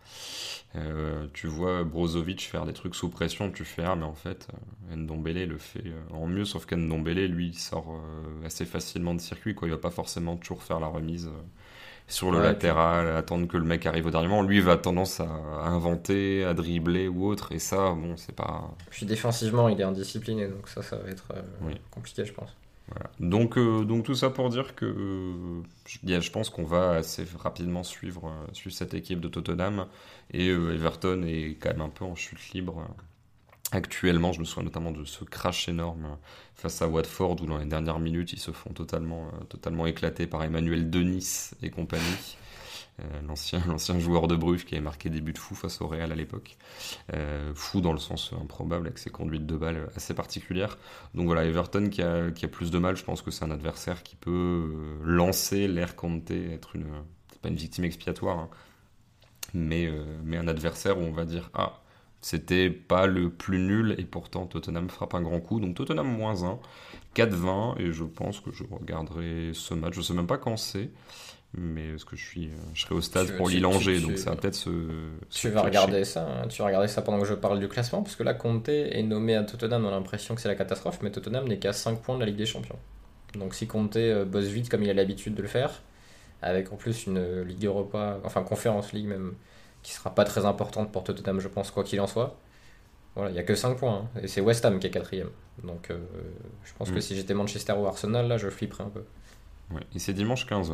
Tu vois Brozovic faire des trucs sous pression, tu fais mais en fait Ndombele le fait en mieux, sauf qu'Ndombele lui il sort assez facilement de circuit, quoi. Il va pas forcément toujours faire la remise sur le latéral, attendre que le mec arrive au dernier moment. Lui il va tendance à inventer, à dribbler ou autre, et ça bon c'est pas. Puis défensivement il est indiscipliné, donc ça va être compliqué, je pense. Voilà. Donc tout ça pour dire que je pense qu'on va assez rapidement suivre cette équipe de Tottenham, et Everton est quand même un peu en chute libre actuellement. Je me souviens notamment de ce crash énorme face à Watford où dans les dernières minutes ils se font totalement éclater par Emmanuel Dennis et compagnie. L'ancien joueur de Bruges qui avait marqué des buts fous face au Real à l'époque. Fou dans le sens improbable, avec ses conduites de balles assez particulières. Donc voilà, Everton qui a plus de mal, je pense que c'est un adversaire qui peut lancer l'ère Conte, être c'est pas une victime expiatoire, hein, mais un adversaire où on va dire c'était pas le plus nul, et pourtant Tottenham frappe un grand coup. Donc Tottenham -1, 4-20, et je pense que je regarderai ce match. Je sais même pas quand c'est, mais parce que je serai au stade pour Lille-Angers, donc ça va peut-être Tu vas regarder ça, hein. Tu vas regarder ça pendant que je parle du classement, parce que là Conte est nommé à Tottenham, on a l'impression que c'est la catastrophe, mais Tottenham n'est qu'à 5 points de la Ligue des Champions. Donc si Conte bosse vite comme il a l'habitude de le faire, avec en plus une Ligue Europa, enfin Conference League même, qui sera pas très importante pour Tottenham, je pense, quoi qu'il en soit. Voilà, il n'y a que 5 points, hein, et c'est West Ham qui est 4ème. Donc je pense que si j'étais Manchester ou Arsenal, là je flipperais un peu. Ouais, et c'est dimanche 15h.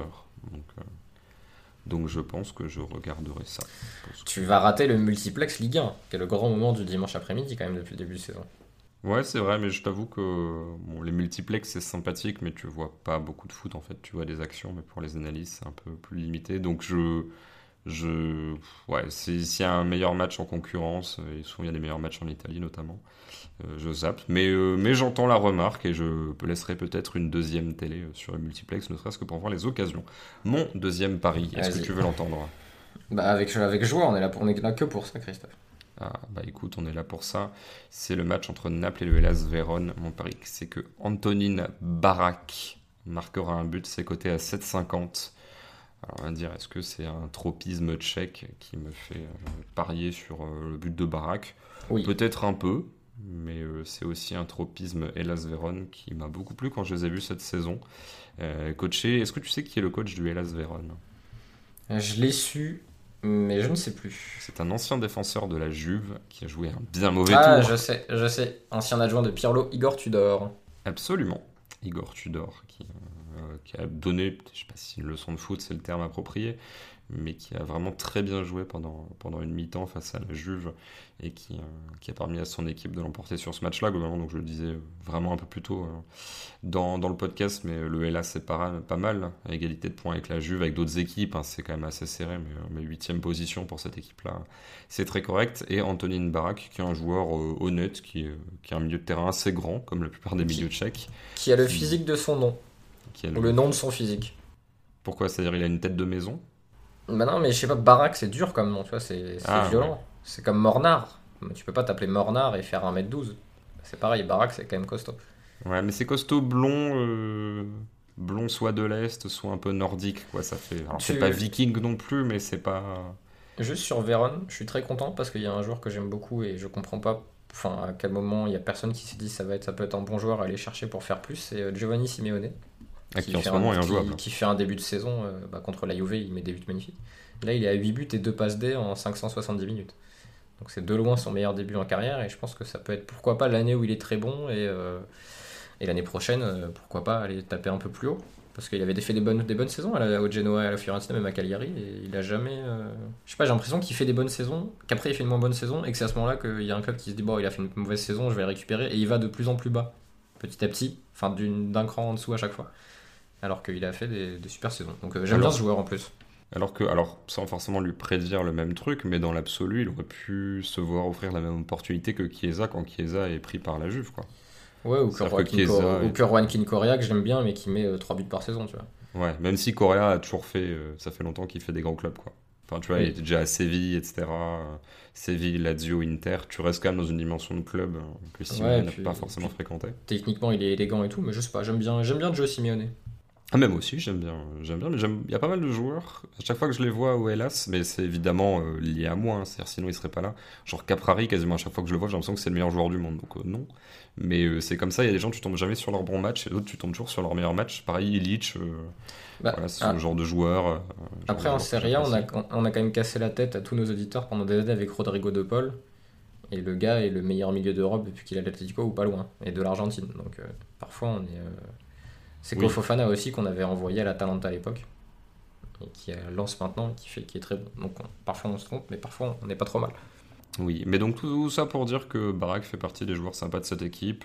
Donc je pense que je regarderai ça. Tu vas rater le multiplex Ligue 1, qui est le grand moment du dimanche après-midi quand même depuis le début de saison. Ouais, c'est vrai, mais je t'avoue que les multiplex c'est sympathique, mais tu vois pas beaucoup de foot en fait. Tu vois des actions, mais pour les analyses c'est un peu plus limité. Donc s'il y a un meilleur match en concurrence, et souvent il y a des meilleurs matchs en Italie notamment, je zappe. Mais j'entends la remarque, et je laisserai peut-être une deuxième télé sur le multiplex, ne serait-ce que pour voir les occasions. Mon deuxième pari, est-ce que tu veux l'entendre ? Avec joie, on est là que pour ça, Christophe. Écoute, on est là pour ça. C'est le match entre Naples et le Hellas Vérone. Mon pari, c'est que Antonin Barak marquera un but, c'est coté à 7,50. Alors on va dire, est-ce que c'est un tropisme tchèque qui me fait parier sur le but de Barak ? Oui. Peut-être un peu, mais c'est aussi un tropisme Hellas Vérone qui m'a beaucoup plu quand je les ai vus cette saison. Coaché, est-ce que tu sais qui est le coach du Hellas Vérone ? Je l'ai su, mais je ne sais plus. C'est un ancien défenseur de la Juve qui a joué un bien mauvais tour. Je sais. Ancien adjoint de Pirlo, Igor Tudor. Absolument. Igor Tudor, qui a donné, je ne sais pas si une leçon de foot c'est le terme approprié, mais qui a vraiment très bien joué pendant une mi-temps face à la Juve, et qui a permis à son équipe de l'emporter sur ce match-là, globalement. Donc je le disais vraiment un peu plus tôt dans le podcast, mais le Hellas c'est pas mal, à égalité de points avec la Juve, avec d'autres équipes, hein, c'est quand même assez serré, mais 8ème position pour cette équipe-là, c'est très correct. Et Antonin Barak, qui est un joueur honnête, qui a un milieu de terrain assez grand, comme la plupart des milieux tchèques. Qui a le physique de son nom, ou le nom de son physique. Pourquoi ? C'est-à-dire il a une tête de maison ? Bah non, mais je sais pas, Barak c'est dur comme nom, tu vois, c'est violent. Ouais. C'est comme Mornar. Tu peux pas t'appeler Mornar et faire 1m12. c'est pareil, Barak, c'est quand même costaud. Ouais, mais c'est costaud blond soit de l'Est, soit un peu nordique, quoi. Ça fait. Alors, c'est pas viking non plus, mais c'est pas. Juste sur Vérone, je suis très content parce qu'il y a un joueur que j'aime beaucoup et je comprends pas à quel moment il y a personne qui s'est dit ça peut être un bon joueur à aller chercher pour faire plus. C'est Giovanni Simeone qui en ce moment est injouable. Qui fait un début de saison contre la Juve, il met des buts magnifiques. Là, il est à 8 buts et 2 passes D en 570 minutes. Donc c'est de loin son meilleur début en carrière et je pense que ça peut être pourquoi pas l'année où il est très bon et l'année prochaine, pourquoi pas aller taper un peu plus haut. Parce qu'il avait fait des bonnes saisons au Genoa, à la Fiorentina, même à Cagliari, et il a jamais. Je sais pas, j'ai l'impression qu'il fait des bonnes saisons, qu'après il fait une moins bonne saison, et que c'est à ce moment-là qu'il y a un club qui se dit bon, il a fait une mauvaise saison, je vais le récupérer, et il va de plus en plus bas, petit à petit, d'un cran en dessous à chaque fois. Alors qu'il a fait des super saisons. Donc j'aime bien ce joueur en plus. Alors, sans forcément lui prédire le même truc, mais dans l'absolu, il aurait pu se voir offrir la même opportunité que Chiesa quand Chiesa est pris par la Juve, quoi. Ouais, ou que Juan Correa, que j'aime bien, mais qui met 3 buts par saison, tu vois. Ouais, même si Correa a toujours fait, ça fait longtemps qu'il fait des grands clubs, quoi. Enfin, tu vois, il était déjà à Séville, etc. Séville, Lazio, Inter, tu restes quand même dans une dimension de club que Simeone n'a pas forcément fréquenté. Techniquement, il est élégant et tout, mais je sais pas, j'aime bien Joe Simeone. Ah, même aussi, j'aime bien, mais il y a pas mal de joueurs, à chaque fois que je les vois au Hellas, mais c'est évidemment lié à moi, c'est-à-dire sinon il serait pas là. Genre Caprari, quasiment à chaque fois que je le vois, j'ai l'impression que c'est le meilleur joueur du monde, donc non. Mais c'est comme ça, il y a des gens, tu tombes jamais sur leur bon match, et d'autres, tu tombes toujours sur leur meilleur match. Pareil, Illich, voilà, c'est ce genre de joueur. Après, en Serie A, on a quand même cassé la tête à tous nos auditeurs pendant des années avec Rodrigo De Paul, et le gars est le meilleur milieu d'Europe depuis qu'il est à l'Atlético, ou pas loin, et de l'Argentine, donc parfois on est... C'est Fofana aussi qu'on avait envoyé à l'Atalanta à l'époque et qui lance maintenant et qui est très bon. Donc parfois on se trompe, mais parfois on n'est pas trop mal. Oui, mais donc tout ça pour dire que Barak fait partie des joueurs sympas de cette équipe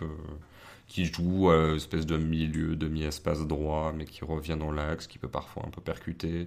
qui joue à espèce de milieu, demi-espace droit, mais qui revient dans l'axe, qui peut parfois un peu percuter.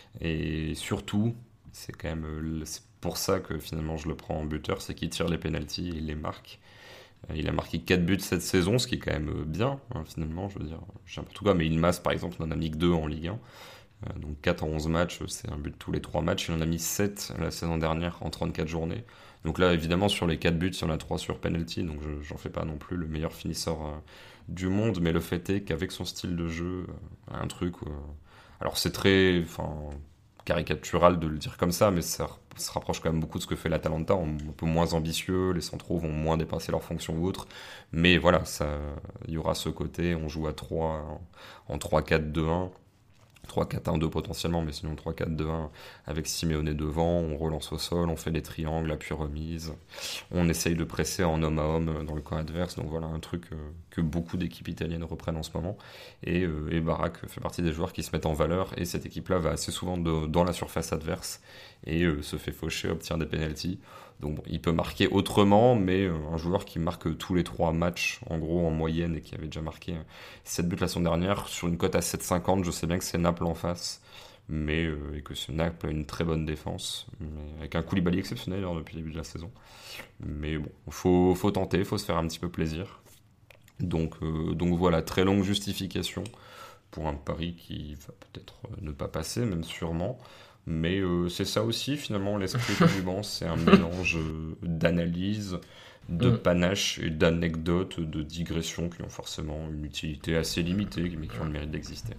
Et surtout, c'est quand même c'est pour ça que finalement je le prends en buteur, c'est qu'il tire les pénaltys et il les marque. Il a marqué 4 buts cette saison, ce qui est quand même bien, finalement, je veux dire. En tout cas, mais Yilmaz, par exemple, n'en a mis que 2 en Ligue 1. Donc 4 en 11 matchs, c'est un but tous les 3 matchs. Il en a mis 7 la saison dernière en 34 journées. Donc là, évidemment, sur les 4 buts, il y en a 3 sur penalty, donc j'en fais pas non plus le meilleur finisseur du monde. Mais le fait est qu'avec son style de jeu, un truc... alors c'est très... caricatural de le dire comme ça, mais ça se rapproche quand même beaucoup de ce que fait l'Atalanta, un peu moins ambitieux, les centraux vont moins dépasser leur fonction ou autre, mais voilà, il y aura ce côté, on joue à 3 en 3-4-2-1, 3-4-1-2 potentiellement, mais sinon 3-4-2-1 avec Simeone devant, on relance au sol, on fait des triangles, appui remise, on essaye de presser en homme à homme dans le camp adverse, donc voilà un truc que beaucoup d'équipes italiennes reprennent en ce moment, et Barak fait partie des joueurs qui se mettent en valeur, et cette équipe-là va assez souvent dans la surface adverse, et se fait faucher, obtient des pénaltys. Donc bon, il peut marquer autrement, mais un joueur qui marque tous les 3 matchs, en gros, en moyenne, et qui avait déjà marqué 7 buts la saison dernière, sur une cote à 7,50, je sais bien que c'est Naples en face, mais et que ce Naples a une très bonne défense, mais avec un Koulibaly exceptionnel depuis le début de la saison. Mais bon, faut tenter, faut se faire un petit peu plaisir. Donc voilà, très longue justification pour un pari qui va peut-être ne pas passer, même sûrement. Mais c'est ça aussi, finalement, l'esprit du banc, c'est un mélange d'analyse, de panache et d'anecdotes, de digressions qui ont forcément une utilité assez limitée, mais qui ont le mérite d'exister.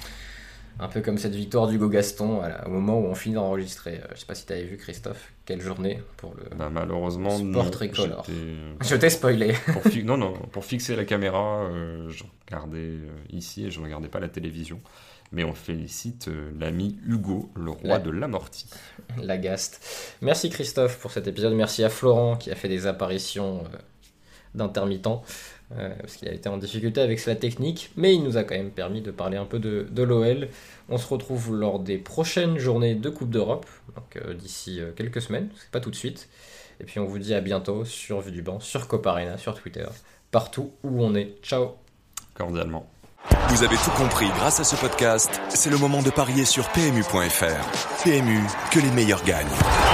Un peu comme cette victoire d'Hugo Gaston, voilà, au moment où on finit d'enregistrer. Je sais pas si tu avais vu, Christophe, quelle journée pour le malheureusement, Sport Tricolore. Je t'ai spoilé. Pour fixer la caméra, je regardais ici et je ne regardais pas la télévision. Mais on félicite l'ami Hugo, le roi de l'amorti. Lagaste. Merci Christophe pour cet épisode. Merci à Florent qui a fait des apparitions d'intermittents. Parce qu'il a été en difficulté avec sa technique. Mais il nous a quand même permis de parler un peu de l'OL. On se retrouve lors des prochaines journées de Coupe d'Europe. Donc d'ici quelques semaines. C'est pas tout de suite. Et puis on vous dit à bientôt sur Vue du Banc, sur Coparena, sur Twitter. Partout où on est. Ciao. Cordialement. Vous avez tout compris grâce à ce podcast. C'est le moment de parier sur PMU.fr. PMU, que les meilleurs gagnent.